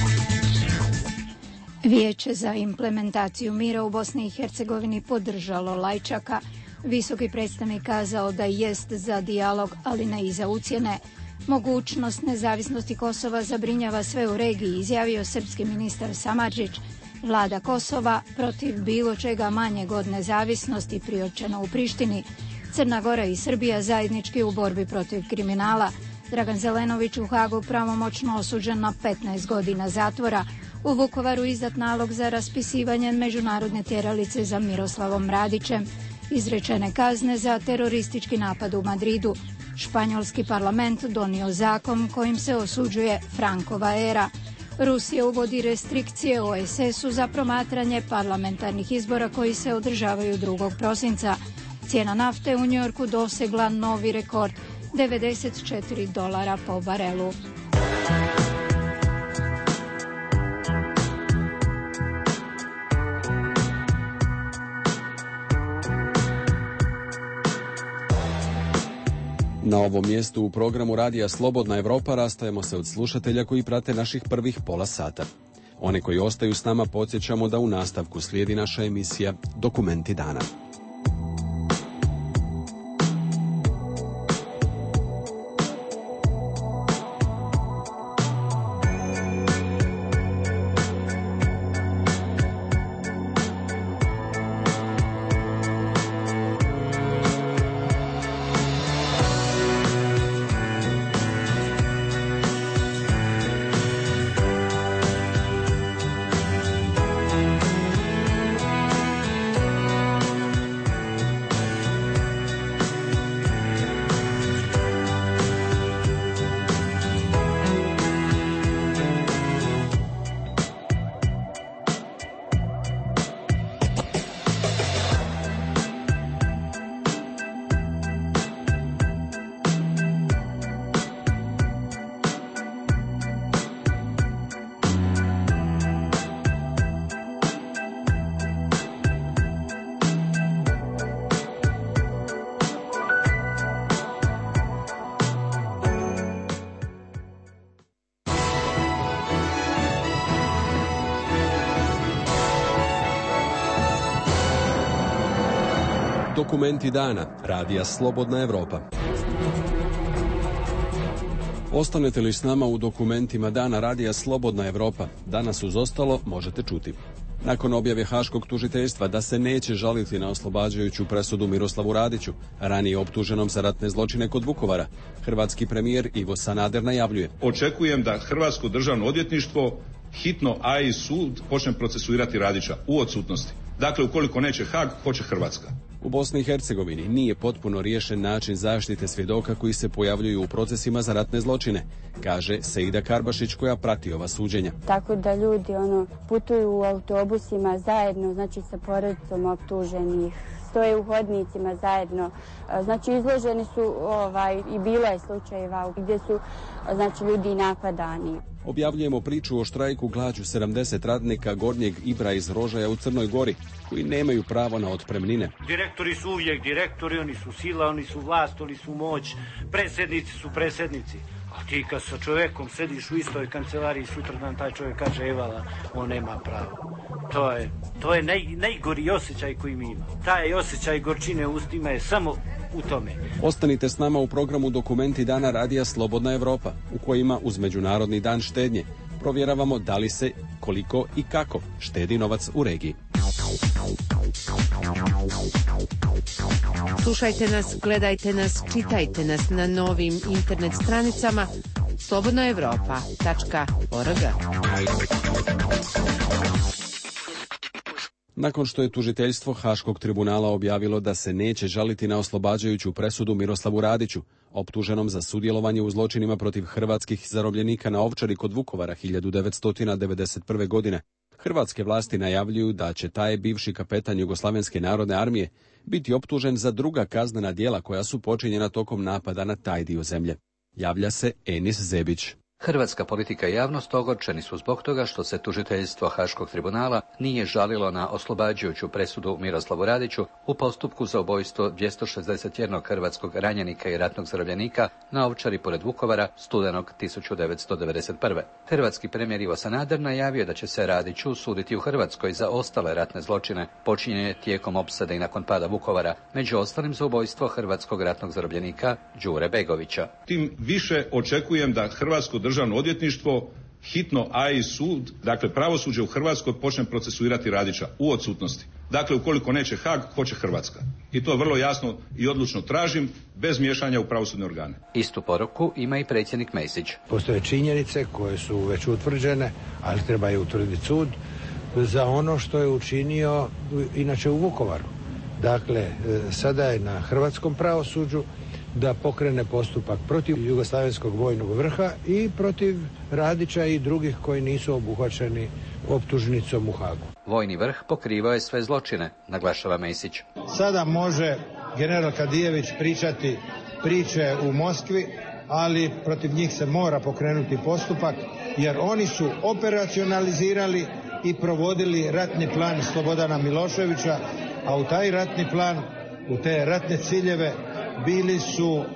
Vijeće za implementaciju mira u Bosni i Hercegovini podržalo Lajčaka. Visoki predstavnik kazao da jest za dijalog, ali ne i za ucjene. Mogućnost nezavisnosti Kosova zabrinjava sve u regiji, izjavio srpski ministar Samardžić. Vlada Kosova protiv bilo čega manjeg od nezavisnosti, priopćeno u Prištini. Crna Gora i Srbija zajednički u borbi protiv kriminala. Dragan Zelenović u Hagu pravomoćno osuđen na 15 godina zatvora. U Vukovaru izdat nalog za raspisivanje međunarodne tjeralice za Miroslavom Radićem. Izrečene kazne za teroristički napad u Madridu. Španjolski parlament donio zakon kojim se osuđuje Frankova era. Rusija uvodi restrikcije OSS-u za promatranje parlamentarnih izbora koji se održavaju 2. prosinca. Cijena nafte u Njujorku dosegla novi rekord, $94 po barelu. Na ovom mjestu u programu Radija Slobodna Evropa rastajemo se od slušatelja koji prate naših prvih pola sata. One koji ostaju s nama podsjećamo da u nastavku slijedi naša emisija Dokumenti dana. Dokumenti dana. Radija Slobodna Evropa. Ostanete li s nama u dokumentima dana Radija Slobodna Evropa? Danas uz ostalo možete čuti. Nakon objave Haškog tužiteljstva da se neće žaliti na oslobađajuću presudu Miroslavu Radiću, ranije optuženom za ratne zločine kod Vukovara, hrvatski premijer Ivo Sanader najavljuje: očekujem da Hrvatsko državno odvjetništvo hitno, a i sud počne procesuirati Radića u odsutnosti. Dakle, ukoliko neće Haag, hoće Hrvatska. U Bosni i Hercegovini nije potpuno riješen način zaštite svjedoka koji se pojavljuju u procesima za ratne zločine, kaže Seida Karbašić koja prati ova suđenja. Tako da ljudi putuju u autobusima zajedno, znači sa porodicom optuženih, stoje u hodnicima zajedno, znači izloženi su i bilo je slučajeva gdje su ljudi napadani. Objavljujemo priču o štrajku glađu 70 radnika Gornjeg Ibra iz Rožaja u Crnoj Gori, koji nemaju pravo na otpremnine. Direktori su uvijek direktori, oni su sila, oni su vlast, oni su moć, predsjednici su predsjednici. A ti kad sa čovjekom sediš u istoj kancelariji, sutradan taj čovjek kaže evala, on nema pravo. To je najgori osjećaj koji mi ima. Taj osjećaj gorčine u ustima je samo u tome. Ostanite s nama u programu Dokumenti dana Radija Slobodna Evropa, u kojima uz Međunarodni dan štednje provjeravamo da li se, koliko i kako štedi novac u regiji. Slušajte nas, gledajte nas, čitajte nas na novim internet stranicama slobodnaevropa.org. Nakon što je tužiteljstvo Haškog tribunala objavilo da se neće žaliti na oslobađajuću presudu Miroslavu Radiću, optuženom za sudjelovanje u zločinima protiv hrvatskih zarobljenika na Ovčari kod Vukovara 1991. godine, hrvatske vlasti najavljuju da će taj bivši kapetan Jugoslavenske narodne armije biti optužen za druga kaznena djela koja su počinjena tokom napada na taj dio zemlje. Javlja se Enis Zebić. Hrvatska politika i javnost ogorčeni su zbog toga što se tužiteljstvo Haškog tribunala nije žalilo na oslobađajuću presudu Miroslavu Radiću u postupku za ubojstvo 261 hrvatskog ranjenika i ratnog zarobljenika na Ovčari pored Vukovara studenog 1991. Hrvatski premijer Ivo Sanader najavio da će se Radiću suditi u Hrvatskoj za ostale ratne zločine počinjene tijekom opsade i nakon pada Vukovara, među ostalim za ubojstvo hrvatskog ratnog zarobljenika Đure Begovića. Tim više očekujem da Hrvatsko državno odvjetništvo hitno, a i sud, dakle pravosuđe u Hrvatskoj počne procesuirati Radića u odsutnosti. Dakle, ukoliko neće Haag, hoće Hrvatska. I to vrlo jasno i odlučno tražim, bez miješanja u pravosudne organe. Istu poruku ima i predsjednik Mesić. Postoje činjenice koje su već utvrđene, ali treba je utvrditi sud za ono što je učinio inače u Vukovaru. Dakle, sada je na hrvatskom pravosuđu da pokrene postupak protiv Jugoslavenskog vojnog vrha i protiv Radića i drugih koji nisu obuhvaćeni optužnicom u Haagu. Vojni vrh pokrivao je sve zločine, naglašava Mesić. Sada može general Kadijević pričati priče u Moskvi, ali protiv njih se mora pokrenuti postupak, jer oni su operacionalizirali i provodili ratni plan Slobodana Miloševića, a u taj ratni plan, u te ratne ciljeve bili su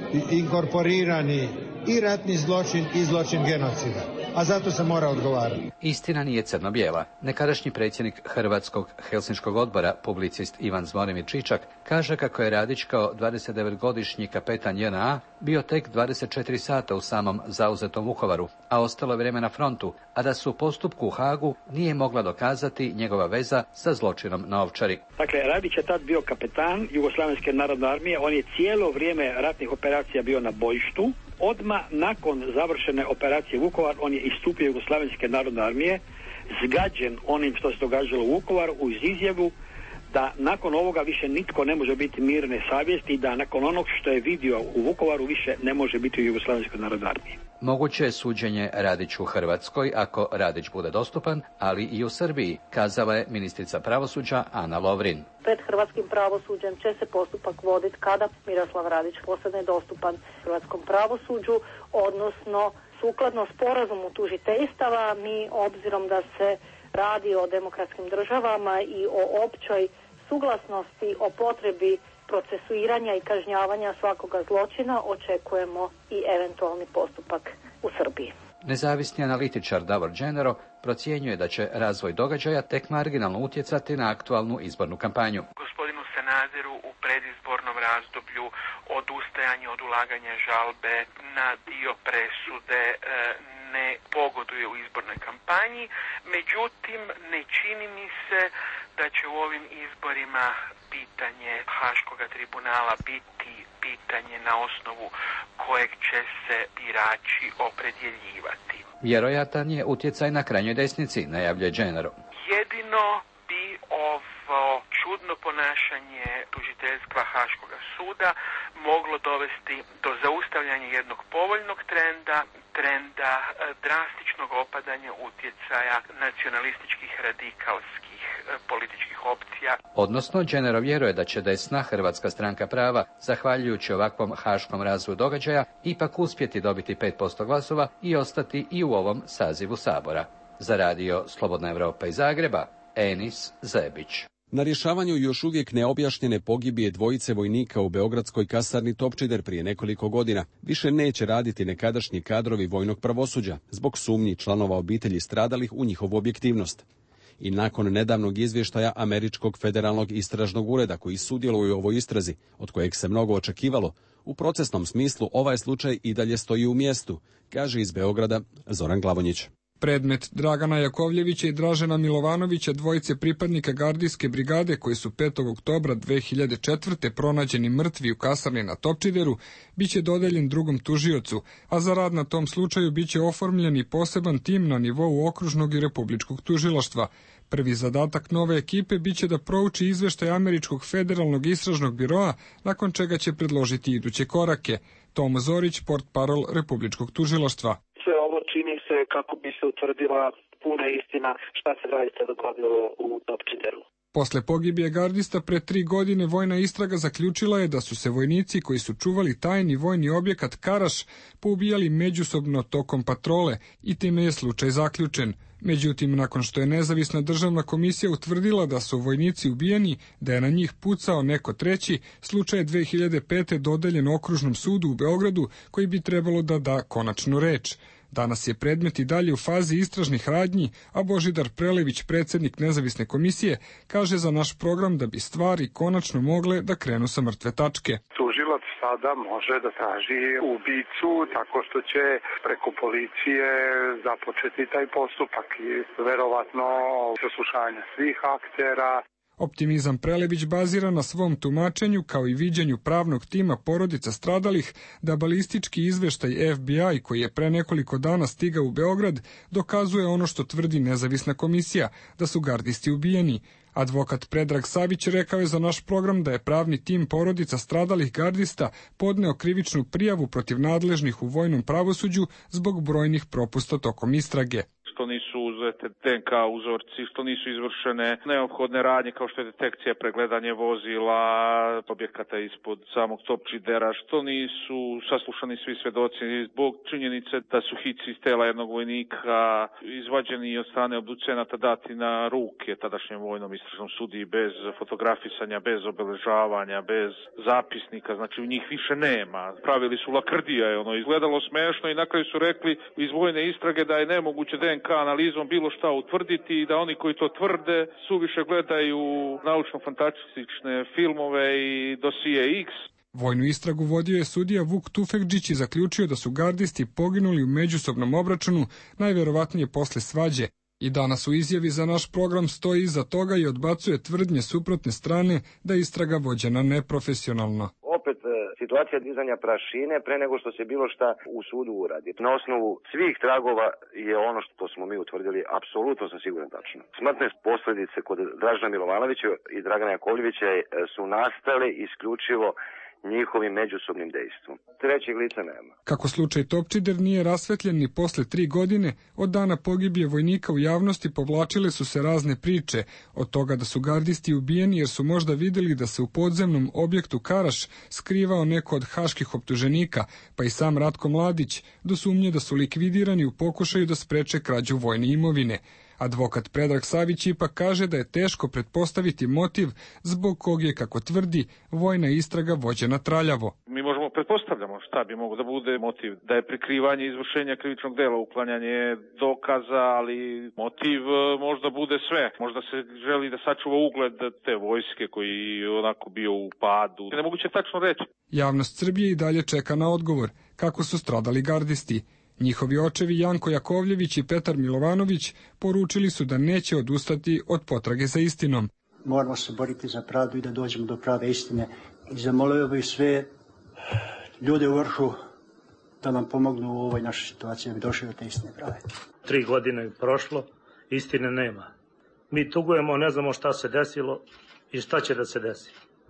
inkorporirani i ratni zločin i zločin genocida, a zato se mora odgovarati. Istina nije crno-bijela. Nekadašnji predsjednik Hrvatskog Helsinškog odbora, publicist Ivan Zvonimir Čičak, kaže kako je Radić kao 29-godišnji kapetan JNA bio tek 24 sata u samom zauzetom Vukovaru, a ostalo vrijeme na frontu, a da se u postupku u Haagu nije mogla dokazati njegova veza sa zločinom na Ovčari. Dakle, Radić je tad bio kapetan Jugoslavenske narodne armije, on je cijelo vrijeme ratnih operacija bio na bojištu. Odmah nakon završene operacije Vukovar, on je istupio Jugoslavenske narodne armije, zgađen onim što se događalo u Vukovaru, uz izjavu da nakon ovoga više nitko ne može biti mirne savjesti i da nakon onog što je vidio u Vukovaru više ne može biti u Jugoslavenskoj narodnoj armiji. Moguće je suđenje Radiću u Hrvatskoj ako Radić bude dostupan, ali i u Srbiji, kazala je ministrica pravosuđa Ana Lovrin. Pred hrvatskim pravosuđem će se postupak voditi kada Miroslav Radić postane dostupan hrvatskom pravosuđu, odnosno sukladno sporazumu tužiteljstava. Mi, obzirom da se radi o demokratskim državama i o općoj suglasnosti o potrebi procesuiranja i kažnjavanja svakoga zločina, očekujemo i eventualni postupak u Srbiji. Nezavisni analitičar Davor Dženero procjenjuje da će razvoj događaja tek marginalno utjecati na aktualnu izbornu kampanju. Gospodinu Sanaderu u razdoblju odustajanje od ulaganja žalbe na dio presude ne pogoduje u izbornoj kampanji. Međutim, ne čini mi se da će u ovim izborima pitanje Haškog tribunala biti pitanje na osnovu kojeg će se birači opredjeljivati. Vjerojatan je utjecaj na krajnjoj desnici, najavljuje Gennaro. Jedino bi ovo čudno ponašanje tužiteljstva Haškog suda moglo dovesti do zaustavljanja jednog povoljnog trenda drastičnog opadanja utjecaja nacionalističkih radikalskih političkih opcija. Odnosno, Gennaro vjeruje da će desna Hrvatska stranka prava, zahvaljujući ovakvom haškom razvoju događaja, ipak uspjeti dobiti 5% glasova i ostati i u ovom sazivu Sabora. Za radio Slobodna Evropa iz Zagreba, Enis Zebić. Na rješavanju još uvijek neobjašnjene pogibije dvojice vojnika u beogradskoj kasarni Topčider prije nekoliko godina više neće raditi nekadašnji kadrovi vojnog pravosuđa zbog sumnji članova obitelji stradalih u njihovu objektivnost. I nakon nedavnog izvještaja Američkog federalnog istražnog ureda koji sudjeluje u ovoj istrazi, od kojeg se mnogo očekivalo, u procesnom smislu ovaj slučaj i dalje stoji u mjestu, kaže iz Beograda Zoran Glavonjić. Predmet Dragana Jakovljevića i Dražena Milovanovića, dvojice pripadnika gardijske brigade koji su 5. oktobra 2004. pronađeni mrtvi u kasarni na Topčideru, biće dodeljen drugom tužiocu, a za rad na tom slučaju biće oformljen i poseban tim na nivou okružnog i republičkog tužilaštva. Prvi zadatak nove ekipe biće da prouči izveštaj Američkog federalnog istražnog biroa, nakon čega će predložiti iduće korake. Tomo Zorić, portparol republičkog tužilaštva. Sve ovo čini se kako bi se utvrdila puna istina šta se zaista dogodilo u Topčideru. Posle pogibije gardista pre 3 godine vojna istraga zaključila je da su se vojnici koji su čuvali tajni vojni objekat Karaš poubijali međusobno tokom patrole i time je slučaj zaključen. Međutim, nakon što je nezavisna državna komisija utvrdila da su vojnici ubijeni, da je na njih pucao neko treći, slučaj je 2005. dodeljen Okružnom sudu u Beogradu koji bi trebalo da da konačnu reč. Danas je predmet i dalje u fazi istražnih radnji, a Božidar Prelević, predsjednik nezavisne komisije, kaže za naš program da bi stvari konačno mogle da krenu sa mrtve tačke. Tužilac sada može da traži ubicu tako što će preko policije započeti taj postupak i verovatno saslušanje svih aktera. Optimizam Prelević bazira na svom tumačenju kao i viđenju pravnog tima porodica stradalih da balistički izveštaj FBI koji je pre nekoliko dana stigao u Beograd dokazuje ono što tvrdi nezavisna komisija, da su gardisti ubijeni. Advokat Predrag Savić rekao je za naš program da je pravni tim porodica stradalih gardista podneo krivičnu prijavu protiv nadležnih u vojnom pravosuđu zbog brojnih propusta tokom istrage. Što nisu uzete DNK uzorci, što nisu izvršene neophodne radnje kao što je detekcija, pregledanje vozila, objekata ispod samog Topčidera, što nisu saslušani svi svedoci zbog činjenice da su hici iz tela jednog vojnika izvađeni od strane obducenata dati na ruke tadašnjem vojnom istražnom sudiji bez fotografisanja, bez obeležavanja, bez zapisnika, znači u njih više nema. Pravili su lakrdija, je ono izgledalo smešno i na kraju su rekli iz vojne istrage da je nemoguće DNK analizom bilo šta utvrditi i da oni koji to tvrde suviše gledaju naučno-fantastične filmove i dosije X. Vojnu istragu vodio je sudija Vuk Tufekđić i zaključio da su gardisti poginuli u međusobnom obračunu, najverovatnije posle svađe. I danas u izjavi za naš program stoji iza toga i odbacuje tvrdnje suprotne strane da je istraga vođena neprofesionalno. Opet situacija dizanja prašine pre nego što se bilo šta u sudu uradi. Na osnovu svih tragova je ono što smo mi utvrdili apsolutno sam siguran tačno. Smrtne posljedice kod Dražena Milovanovića i Dragana Jakovljevića su nastale isključivo njihovim međusobnim dejstvom. Trećeg lica nema. Kako slučaj Topčider nije rasvetljen ni posle 3 godine, od dana pogibije vojnika u javnosti povlačile su se razne priče, od toga da su gardisti ubijeni jer su možda vidjeli da se u podzemnom objektu Karaš skrivao neko od haških optuženika, pa i sam Ratko Mladić, do sumnje da su likvidirani u pokušaju da spreče krađu vojne imovine. Advokat Predrag Savić ipak kaže da je teško pretpostaviti motiv zbog kog je, kako tvrdi, vojna istraga vođena traljavo. Mi možemo pretpostavljamo šta bi moglo da bude motiv, da je prikrivanje izvršenja krivičnog dela, uklanjanje dokaza, ali motiv možda bude sve. Možda se želi da sačuva ugled te vojske koji je onako bio u padu. Nemoguće tačno reći. Javnost Srbije i dalje čeka na odgovor kako su stradali gardisti. Njihovi očevi Janko Jakovljević i Petar Milovanović poručili su da neće odustati od potrage za istinom. Moramo se boriti za pravdu i da dođemo do prave istine. I zamolio bih sve ljude u vrhu da nam pomognu u ovoj našoj situaciji, da bi došli do te istine prave. 3 godine je prošlo, istine nema. Mi tugujemo, ne znamo šta se desilo i šta će da se desi.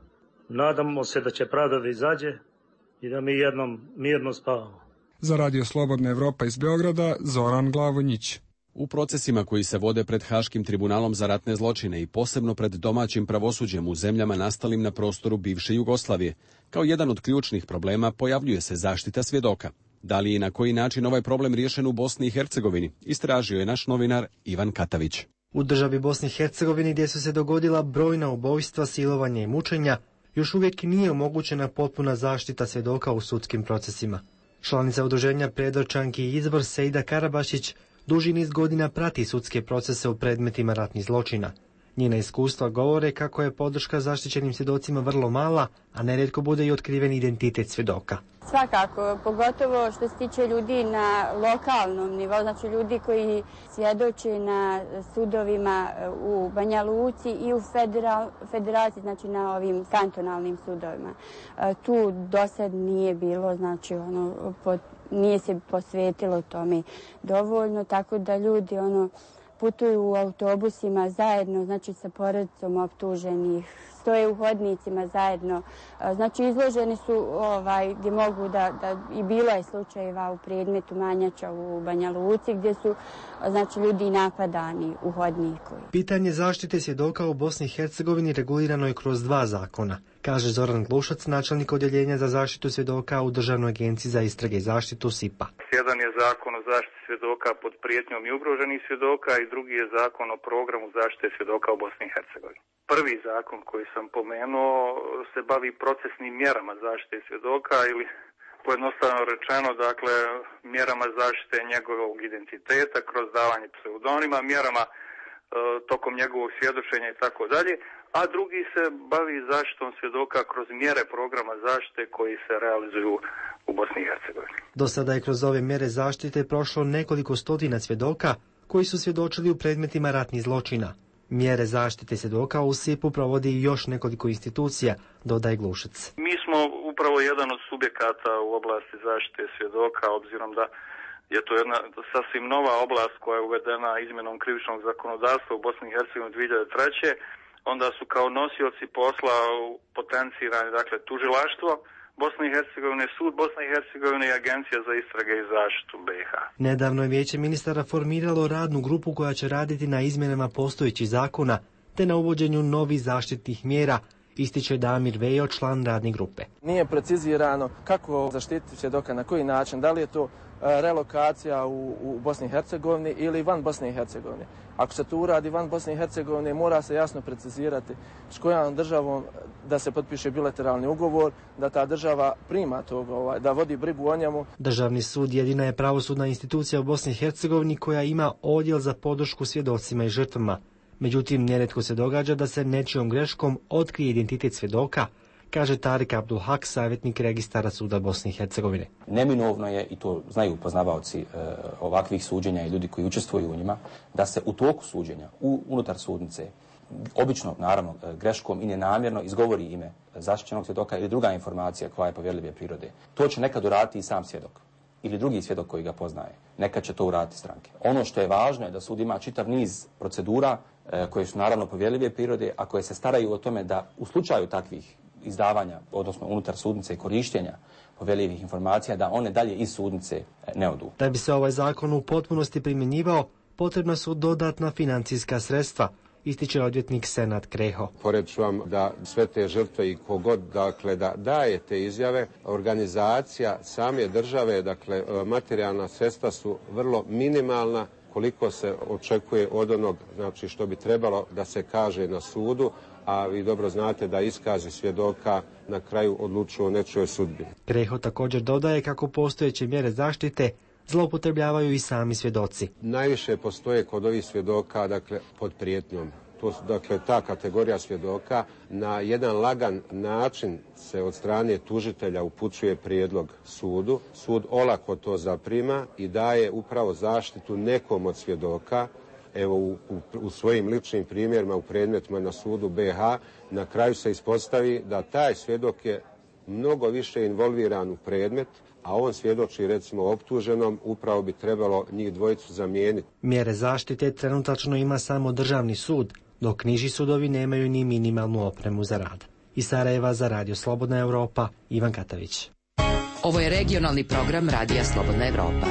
Nadamo se da će pravda da izađe i da mi jednom mirno spavamo. Za Radio Slobodna Evropa iz Beograda, Zoran Glavonjić. U procesima koji se vode pred Haškim tribunalom za ratne zločine i posebno pred domaćim pravosuđem u zemljama nastalim na prostoru bivše Jugoslavije, kao jedan od ključnih problema pojavljuje se zaštita svjedoka. Da li i na koji način ovaj problem riješen u Bosni i Hercegovini, istražio je naš novinar Ivan Katavić. U državi Bosni i Hercegovini, gdje su se dogodila brojna ubojstva, silovanja i mučenja, još uvijek nije omogućena potpuna zaštita svjedoka u sudskim procesima. Članica udruženja Predočanki i Izbor Sejda Karabašić duži niz godina prati sudske procese u predmetima ratnih zločina. Njena iskustva govore kako je podrška zaštićenim svjedocima vrlo mala, a nerijetko bude i otkriven identitet svjedoka. Svakako, pogotovo što se tiče ljudi na lokalnom nivou, znači ljudi koji svjedoče na sudovima u Banja Luci i u federaciji, znači na ovim kantonalnim sudovima. Tu dosad nije bilo, znači nije se posvetilo tome dovoljno, tako da ljudi putuju u autobusima zajedno, znači sa porodicom optuženih, stoje u hodnicima zajedno, znači izloženi su gdje mogu da i bilo je slučajeva u predmetu Manjača u Banja Luci gdje su znači ljudi napadani u hodniku. Pitanje zaštite svjedoka u Bosni i Hercegovini regulirano je kroz 2 zakona, kaže Zoran Glušac, načelnik odjeljenja za zaštitu svjedoka u Državnoj agenciji za istrage i zaštitu SIPA. Jedan je zakon o zaštiti svjedoka pod prijetnjom i ugroženih svjedoka i drugi je zakon o programu zaštite svjedoka u Bosni i Hercegovini. Prvi zakon koji sam pomenuo se bavi procesnim mjerama zaštite svjedoka ili pojednostavno rečeno, dakle, mjerama zaštite njegovog identiteta kroz davanje pseudonima, mjerama tokom njegovog svjedočenja i tako dalje, a drugi se bavi zaštitom svjedoka kroz mjere programa zaštite koji se realizuju u Bosni i Hercegovini. Do sada je kroz ove mjere zaštite prošlo nekoliko stotina svjedoka koji su svjedočili u predmetima ratnih zločina. Mjere zaštite svjedoka u SIP-u provodi još nekoliko institucija, dodaje Glušac. Mi smo upravo jedan od subjekata u oblasti zaštite svjedoka, obzirom da je to jedna sasvim nova oblast koja je uvedena izmjenom krivičnog zakonodavstva u Bosni i Hercegovini 2003. Onda su kao nosioci posla potencirani, dakle, tužilaštvo Bosne i Hercegovine, sud Bosne i Hercegovine i Agencija za istrage i zaštitu BiH. Nedavno je Vijeće ministara formiralo radnu grupu koja će raditi na izmjenama postojećih zakona te na uvođenju novih zaštitnih mjera, ističe Damir Vejo, član radne grupe. Nije precizirano kako zaštititi svjedoka, na koji način, da li je to relokacija u Bosni i Hercegovini ili van Bosne i Hercegovine. Ako se to uradi van Bosne i Hercegovine, mora se jasno precizirati s kojom državom da se potpiše bilateralni ugovor, da ta država prima toga, da vodi brigu o njemu. Državni sud jedina je pravosudna institucija u Bosni i Hercegovini koja ima odjel za podršku svjedocima i žrtvama. Međutim, nerijetko se događa da se nečijom greškom otkrije identitet svjedoka, kaže Tarik Abdulhak, savjetnik registara suda Bosne i Hercegovine. Neminovno je, i to znaju poznavaoci ovakvih suđenja i ljudi koji učestvuju u njima, da se u toku suđenja, unutar sudnice, obično, naravno, greškom i nenamjerno izgovori ime zaštićenog svjedoka ili druga informacija koja je povjerljive prirode. To će nekad uraditi i sam svjedok ili drugi svjedok koji ga poznaje. Nekad će to uraditi stranke. Ono što je važno je da sud ima čitav niz procedura koje su naravno povjerljive prirode, a koje se staraju o tome da u slučaju takvih izdavanja, odnosno unutar sudnice i korištenja povjerljivih informacija, da one dalje iz sudnice ne odu. Da bi se ovaj zakon u potpunosti primjenjivao, potrebna su dodatna financijska sredstva, ističe odvjetnik Senad Kreho. Poreći vam da sve te žrtve i kogod, dakle, da daje te izjave, organizacija same države, dakle, materijalna sredstva su vrlo minimalna koliko se očekuje od onog, znači što bi trebalo da se kaže na sudu, a vi dobro znate da iskazi svjedoka na kraju odlučuju o nečijoj sudbini. Kreho također dodaje kako postojeće mjere zaštite zloupotrebljavaju i sami svjedoci. Najviše postoje kod ovih svjedoka, dakle, pod prijetnjom. To su, dakle, ta kategorija svjedoka na jedan lagan način se od strane tužitelja upućuje prijedlog sudu. Sud olako to zaprima i daje upravo zaštitu nekom od svjedoka. Evo, u svojim ličnim primjerima u predmetima na sudu BiH na kraju se ispostavi da taj svjedok je mnogo više involviran u predmet, a on svjedoči recimo optuženom, upravo bi trebalo njih dvojicu zamijeniti. Mjere zaštite trenutačno ima samo državni sud, dok niži sudovi nemaju ni minimalnu opremu za rad. Iz Sarajeva za Radio Slobodna Europa, Ivan Katavić. Ovo je regionalni program Radija Slobodna Europa.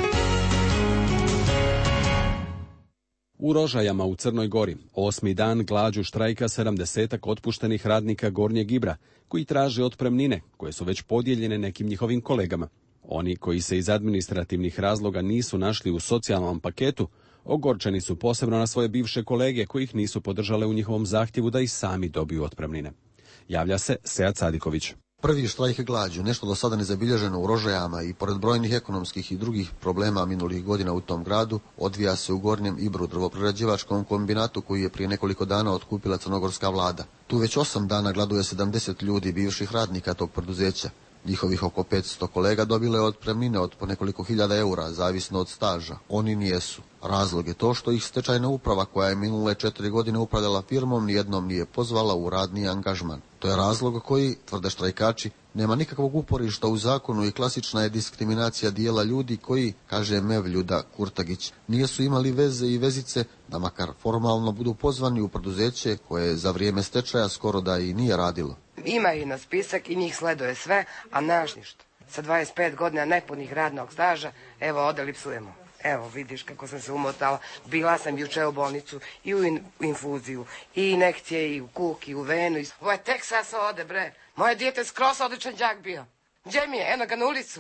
U Rožajama u Crnoj Gori 8. dan glađu štrajka 70-ak otpuštenih radnika Gornjeg Ibra, koji traže otpremnine, koje su već podijeljene nekim njihovim kolegama. Oni koji se iz administrativnih razloga nisu našli u socijalnom paketu, ogorčeni su posebno na svoje bivše kolege koji ih nisu podržale u njihovom zahtjevu da i sami dobiju otpremnine. Javlja se Sead Sadiković. Prvi štrajk glađu, nešto do sada nezabilježeno u Rožajama i pored brojnih ekonomskih i drugih problema minulih godina u tom gradu, odvija se u Gornjem Ibru, drvoprerađivačkom kombinatu koji je prije nekoliko dana otkupila crnogorska vlada. Tu već 8 dana gladuje 70 ljudi bivših radnika tog preduzeća. Njihovih oko 500 kolega dobile otpremnine od po nekoliko hiljada eura, zavisno od staža. Oni nijesu. Razlog je to što ih stečajna uprava, koja je minule 4 godine upravljala firmom, nijednom nije pozvala u radni angažman. To je razlog koji, tvrde štrajkači, nema nikakvog uporišta u zakonu i klasična je diskriminacija dijela ljudi koji, kaže Mevljuda Kurtagić, nisu imali veze i vezice da makar formalno budu pozvani u preduzeće koje za vrijeme stečaja skoro da i nije radilo. Ima i na spisak i njih sleduje sve, a naš ništa. Sa 25 godina nepunih radnog staža, evo odeli psujemo. Evo vidiš kako sam se umotala. Bila sam juče u bolnicu i u infuziju, i injekcije, i u kuk, i u venu. Ovo je tek sad se ode, bre. Moje dijete skroz odličan đak bio. Gdje mi je? Eno ga na ulicu.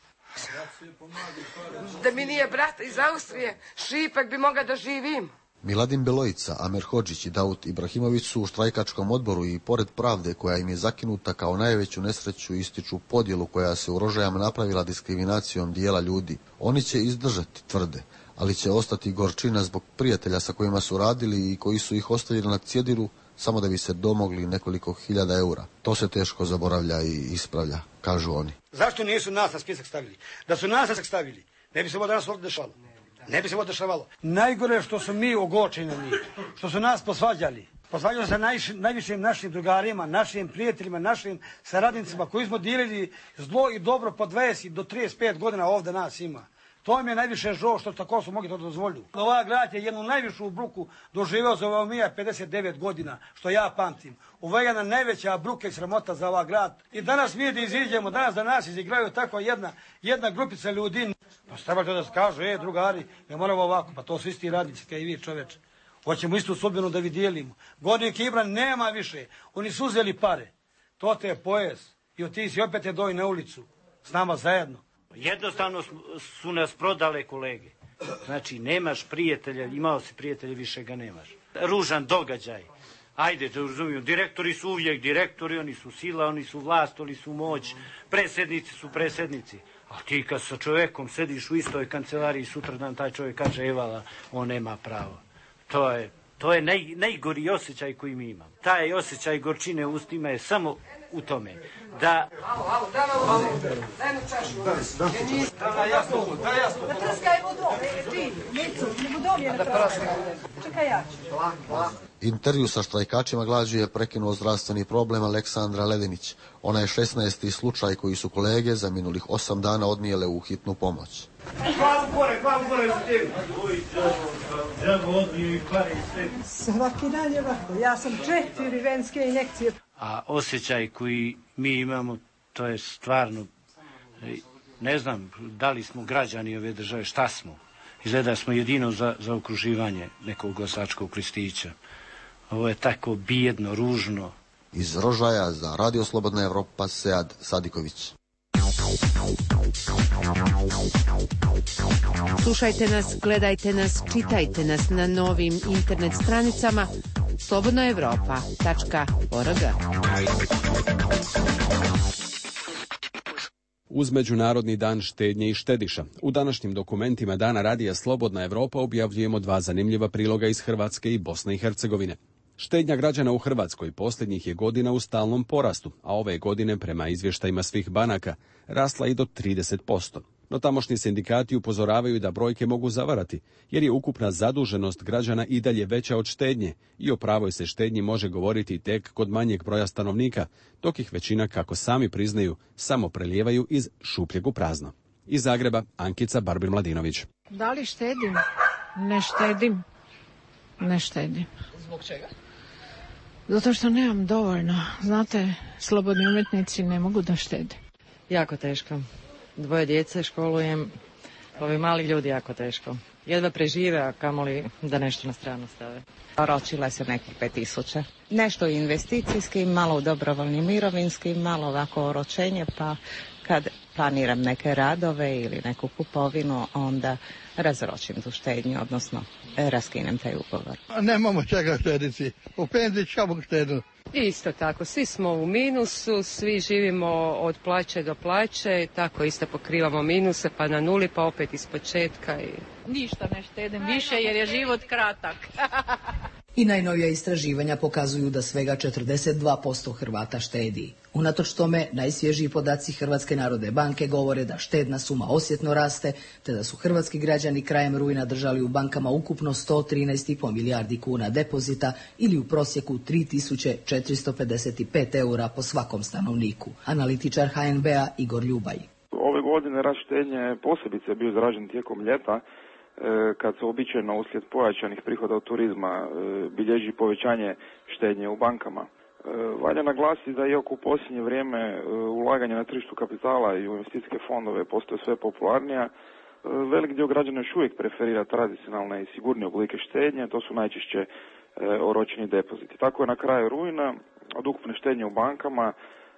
Da mi nije brat iz Austrije, Šipek bi mogao da živim. Miladin Belojica, Amer Hodžić i Davut Ibrahimović su u štrajkačkom odboru i pored pravde koja im je zakinuta kao najveću nesreću ističu podjelu koja se u Rožajama napravila diskriminacijom dijela ljudi. Oni će izdržati, tvrde, ali će ostati gorčina zbog prijatelja sa kojima su radili i koji su ih ostavili na cjedilu samo da bi se domogli nekoliko hiljada eura. To se teško zaboravlja i ispravlja, kažu oni. Zašto nisu nas na spisak stavili? Da su nas na spisak stavili, ne bi se ovo danas ovdje dešalo. Ne bi se ovo dešavalo. Najgore je što su mi ogorčeni na njih, što su nas posvađali. Posvađali se najvišim našim drugarima, našim prijateljima, našim saradnicima koji smo dijelili zlo i dobro po 20 do 35 godina ovdje nas ima. To im je najviše žao što tako su mogli to dozvoliti. Ova grad je jednu najvišu bruku doživio za ovo mija 59 godina, što ja pamtim. Ovo je jedna najveća bruka i sramota za ovaj grad. I danas mi da iziđemo, danas da nas izigraju tako jedna grupica ljudi. Pa treba to da se kažu, drugari, ne moramo ovako, pa to su isti radnici kao i vi, čoveče. Hoćemo istu sudbinu da vi dijelimo. Gornjeg Ibra nema više, oni su uzeli pare. To te je pojes i ti si opet je doj na ulicu, s nama zajedno. Jednostavno su nas prodale kolege. Znači, nemaš prijatelja, imao si prijatelja, više ga nemaš. Ružan događaj. Ajde, da razumijem, direktori su uvijek direktori, oni su sila, oni su vlast, oni su moć, predsjednici su predsjednici. A ti kad sa čovjekom sediš u istoj kancelariji, sutradan taj čovjek kaže evala, on nema pravo. To je najgori osjećaj koji mi imamo. Taj osjećaj gorčine u ustima je samo u tome da... Daj mu čašu. Daj jasno. Da trskaj vodom, ti, Micu, vodom je ne trskaj. Čekaj ja ću. Intervju sa štrajkačima glađu je prekinuo zdravstveni problem Aleksandra Ledinić. Ona je 16. slučaj koji su kolege za minulih 8 dana odnijele u hitnu pomoć. Hvala gore u tebi. Svaki dan je ovako. Ja sam 4 venske injekcije. A osjećaj koji mi imamo, to je stvarno, ne znam da li smo građani ove države, šta smo. Izgleda smo jedino za okruživanje nekog glasačkog listića. Ovo je tako bijedno, ružno. Iz Rožaja za Radio Slobodna Evropa, Sead Sadiković. Slušajte nas, gledajte nas, čitajte nas na novim internet stranicama slobodnaevropa.org. Uz Međunarodni dan štednje i štediša, u današnjim dokumentima Dana radija Slobodna Evropa objavljujemo 2 zanimljiva priloga iz Hrvatske i Bosne i Hercegovine. Štednja građana u Hrvatskoj posljednjih je godina u stalnom porastu, a ove godine, prema izvještajima svih banaka, rasla i do 30%. No tamošnji sindikati upozoravaju da brojke mogu zavarati, jer je ukupna zaduženost građana i dalje veća od štednje i o pravoj se štednji može govoriti tek kod manjeg broja stanovnika, dok ih većina, kako sami priznaju, samo prelijevaju iz šupljeg u prazno. Iz Zagreba, Ankica Barbir-Mladinović. Da li štedim? Ne štedim. Ne štedim. Zbog čega? Zato što nemam dovoljno. Znate, slobodni umjetnici ne mogu da štede. Jako teško. 2 djece školujem, ovi mali ljudi jako teško. Jedva prežive, a kamoli da nešto na stranu stave. Oročila se nekih 5.000. Nešto investicijski, malo u dobrovoljni mirovinski, malo ovako oročenje, pa kad planiram neke radove ili neku kupovinu, onda razročim tu štednju, odnosno raskinem taj ugovor. Nemamo čega štediti. U penziji čemu štedu? Isto tako, svi smo u minusu, svi živimo od plaće do plaće, tako isto pokrivamo minuse, pa na nuli, pa opet ispočetka. Ništa ne štedim više jer je život kratak. I najnovija istraživanja pokazuju da svega 42% Hrvata štedi. Unatoč tome, najsvježiji podaci Hrvatske narodne banke govore da štedna suma osjetno raste, te da su hrvatski građani krajem rujna držali u bankama ukupno 113,5 milijardi kuna depozita ili u prosjeku 3.455 eura po svakom stanovniku. Analitičar HNB-a Igor Ljubaj. Ove godine rast štednje posebice bio izražen tijekom ljeta, kad se običajno uslijed pojačanih prihoda od turizma bilježi povećanje štednje u bankama. Valja naglasiti da iako u posljednje vrijeme ulaganje na tržištu kapitala i u investicijske fondove postoje sve popularnija, velik dio građana još uvijek preferira tradicionalne i sigurnije oblike štednje, to su najčešće oročeni depoziti. Tako je na kraju rujna od ukupne štednje u bankama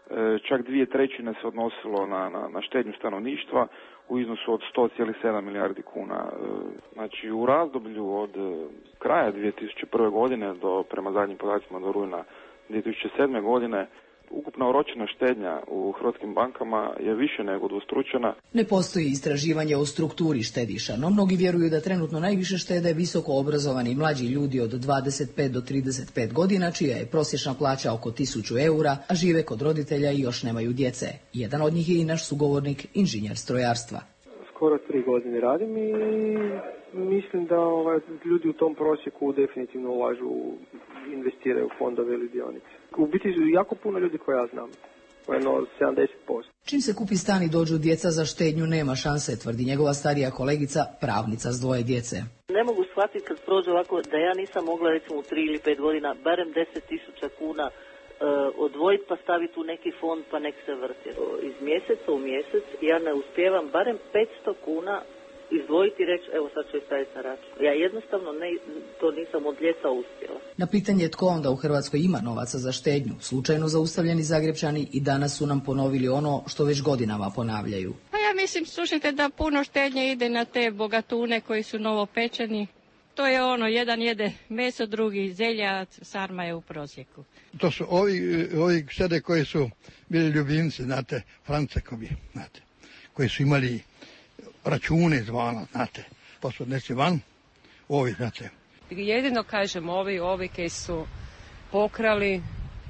čak 2/3 se odnosilo na štednju stanovništva u iznosu od 100,7 milijardi kuna. Znači u razdoblju od kraja 2001. godine do, prema zadnjim podacima, do rujna 2007. godine ukupna oročena štednja u hrvatskim bankama je više nego udvostručena. Ne postoji istraživanje o strukturi štediša, no mnogi vjeruju da trenutno najviše štede visoko obrazovani mlađi ljudi od 25 do 35 godina, čija je prosječna plaća oko 1.000 eura, a žive kod roditelja i još nemaju djece. Jedan od njih je i naš sugovornik, inženjer strojarstva. Skoro 3 godine radim i mislim da ljudi u tom prosjeku definitivno ulažu, investiraju u fondove ili dionice. U biti jako puno ljudi koje ja znam, jedno 70%. Čim se kupi stan i dođu djeca, za štednju nema šanse, tvrdi njegova starija kolegica, pravnica s 2 djece. Ne mogu shvatiti kad prođe ovako da ja nisam mogla recimo u 3 ili 5 godina barem 10.000 kuna odvojiti pa staviti u neki fond pa nek se vrti. Iz mjeseca u mjesec ja ne uspijevam barem 500 kuna izdvojiti i reći evo sad ću staviti na račun. Ja jednostavno to nisam od ljeta uspjela. Na pitanje tko onda u Hrvatskoj ima novaca za štednju, slučajno zaustavljeni Zagrepčani i danas su nam ponovili ono što već godinama ponavljaju. Pa ja mislim, slušajte, da puno štednje ide na te bogatune koji su novopečeni. To je jedan jede meso, drugi zelja, sarma je u prosjeku. To su ovi štede koji su bili ljubimci, znate, Francekovi, znate, koji su imali račune zvana, znate, pa su odnesi van, ovi, znate. Jedino kažem, ovi koji su pokrali,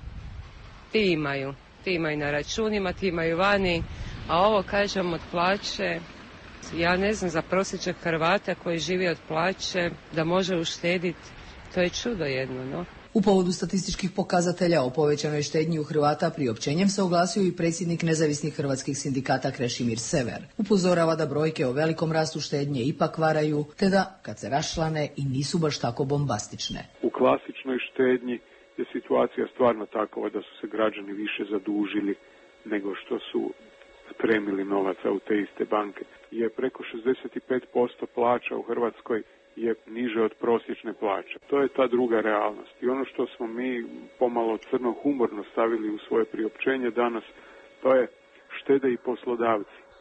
ti imaju na računima, ti imaju vani, a ovo kažem od plaće, ja ne znam za prosječnog Hrvata koji živi od plaće da može uštediti, to je čudo jedno, no. U povodu statističkih pokazatelja o povećanoj štednji u Hrvata priopćenjem se oglasio i predsjednik nezavisnih hrvatskih sindikata Krešimir Sever. Upozorava da brojke o velikom rastu štednje ipak varaju, te da, kad se raščlane, i nisu baš tako bombastične. U klasičnoj štednji je situacija stvarno takova da su se građani više zadužili nego što su spremili novaca u te iste banke. Je preko 65% plaća u Hrvatskoj je niže od prosječne plaće. To je ta druga realnost. I ono što smo mi pomalo crno-humorno stavili u svoje priopćenje danas, to je štede i poslodavci.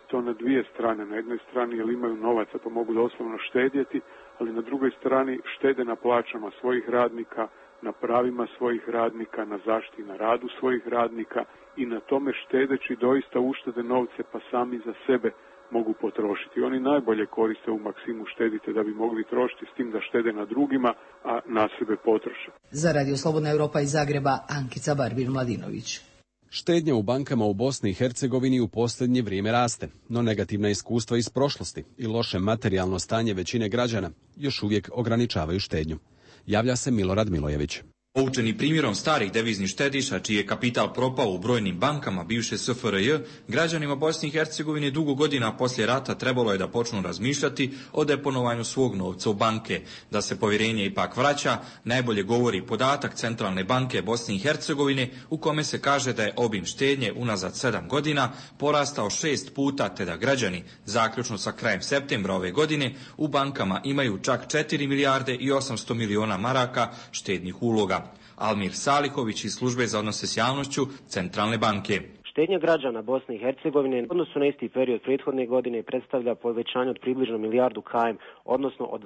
To na dvije strane. Na jednoj strani jer imaju novaca pa mogu doslovno štedjeti, ali na drugoj strani štede na plaćama svojih radnika, na pravima svojih radnika, na zaštiti na radu svojih radnika i na tome štedeći doista uštede novce pa sami za sebe mogu potrošiti. Oni najbolje koriste u maksimu štedite da bi mogli trošiti s tim da štede na drugima, a na sebe potroše. Za Radio Slobodna Europa iz Zagreba, Ankica Barbin-Mladinović. Štednja u bankama u Bosni i Hercegovini u posljednje vrijeme raste, no negativna iskustva iz prošlosti i loše materijalno stanje većine građana još uvijek ograničavaju štednju. Javlja se Milorad Milojević. Poučeni primjerom starih deviznih štediša, čiji je kapital propao u brojnim bankama bivše SFRJ, građanima Bosne i Hercegovine dugo godina poslije rata trebalo je da počnu razmišljati o deponovanju svog novca u banke. Da se povjerenje ipak vraća, najbolje govori podatak Centralne banke Bosne i Hercegovine u kome se kaže da je obim štednje unazad 7 godina porastao 6 puta, te da građani, zaključno sa krajem septembra ove godine, u bankama imaju čak 4 milijarde i 800 miliona maraka štednih uloga. Almir Salihović iz službe za odnose s javnošću Centralne banke. Štednja građana Bosne i Hercegovine u odnosu na isti period prethodne godine predstavlja povećanje od približno milijardu km, odnosno od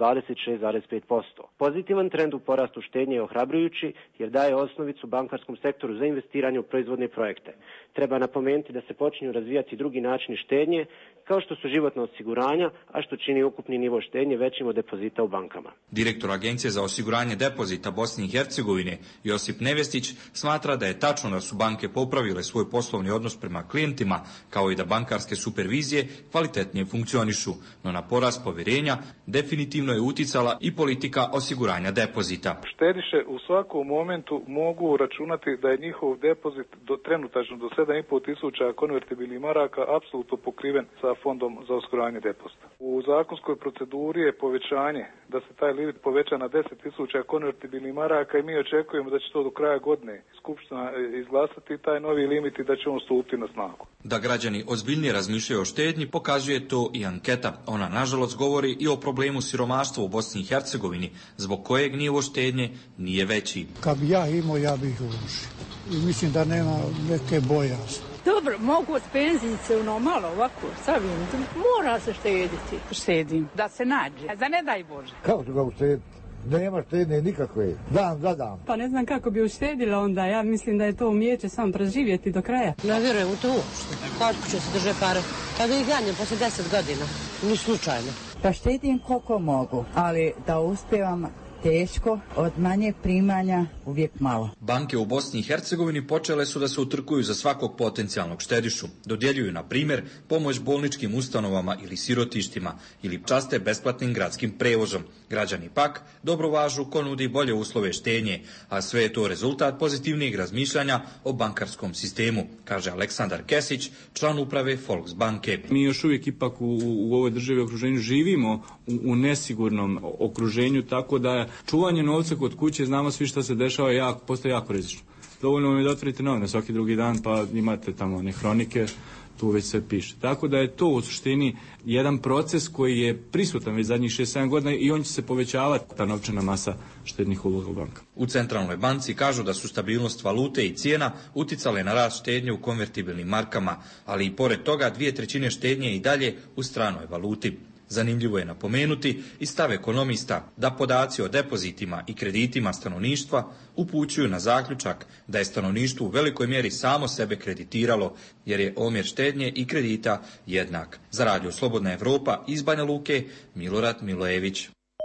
26,5%. Pozitivan trend u porastu štednje je ohrabrujući jer daje osnovicu bankarskom sektoru za investiranje u proizvodne projekte. Treba napomenuti da se počinju razvijati drugi načini štednje, kao što su životna osiguranja, a što čini ukupni nivo štednje većim od depozita u bankama. Direktor Agencije za osiguranje depozita Bosne i Hercegovine, Josip Nevestić, smatra da je tačno da su banke popravile svoj poslovni odnos prema klijentima, kao i da bankarske supervizije kvalitetnije funkcionišu, no na porast povjerenja definitivno je uticala i politika osiguranja depozita. Štediše u svakom momentu mogu računati da je njihov depozit trenutačno do 7,5 tisuća konvertibilnih maraka apsolutno pokriven sa fondom za osiguranje depozita. U zakonskoj proceduri je povećanje da se taj limit poveća na 10 tisuća konvertibilnih maraka i mi očekujemo da će to do kraja godine Skupština izglasati taj novi limit i da će on stupiti na snagu. Da građani ozbiljnije razmišljaju o štednji pokazuje to i anketa. Ona nažalost govori i o problemu siromaštva u Bosni i Hercegovini, zbog kojeg nivo štednje nije veći. Kad bi ja imao, ja bih urušio. I mislim da nema neke bojazni. Dobro, mogu od penzijice malo ovako, savim, mora se štediti. Štedim, da se nađe, da ne daj Bože. Kako ću ga uštediti? Nema štednje nikakve, dan za dan. Pa ne znam kako bi uštedila onda, ja mislim da je to umijeće sam preživjeti do kraja. Ne vjerujem u to uopšte, koliko će se drže pare, kada ih ganjam posle 10 godina, ni slučajno. Pa štedim koliko mogu, ali da uspijevam teško, od manje primanja uvijek malo. Banke u Bosni i Hercegovini počele su da se utrkuju za svakog potencijalnog štedišu. Dodjeljuju, na primjer, pomoć bolničkim ustanovama ili sirotištima ili časte besplatnim gradskim prevozom. Građani pak dobro važu ko nudi bolje uslove štednje, a sve je to rezultat pozitivnijeg razmišljanja o bankarskom sistemu, kaže Aleksandar Kesić, član uprave Volksbanke. Mi još uvijek ipak u ovoj državi okruženju živimo u nesigurnom okruženju, tako da čuvanje novca kod kuće, znamo svi što se dešava, postoje jako rizično. Dovoljno mi da otvorite novine svaki drugi dan, pa imate tamo one hronike, tu već se piše. Tako da je to u suštini jedan proces koji je prisutan već zadnjih 6-7 godina i on će se povećavati, ta novčana masa štednih uloga u bankama. U Centralnoj banci kažu da su stabilnost valute i cijena uticale na rast štednje u konvertibilnim markama, ali i pored toga 2/3 štednje i dalje u stranoj valuti. Zanimljivo je napomenuti i stav ekonomista da podaci o depozitima i kreditima stanovništva upućuju na zaključak da je stanovništvo u velikoj mjeri samo sebe kreditiralo, jer je omjer štednje i kredita jednak. Za Radio Slobodna Evropa iz Banja Luke, Milorad Milojević.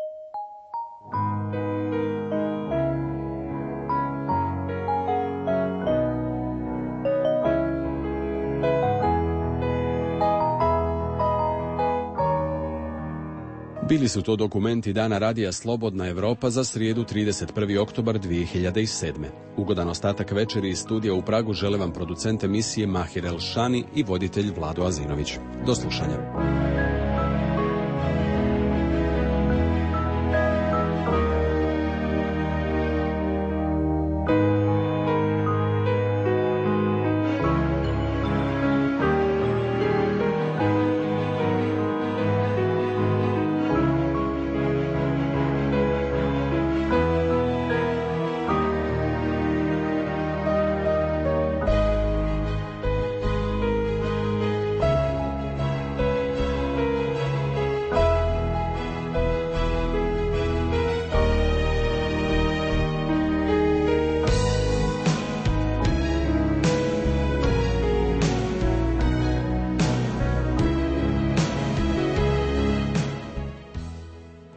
Bili su to dokumenti Dana Radija Slobodna Evropa za srijedu 31. oktobar 2007. Ugodan ostatak večeri iz studija u Pragu žele vam producent emisije Mahir El Šani i voditelj Vlado Azinović. Do slušanja.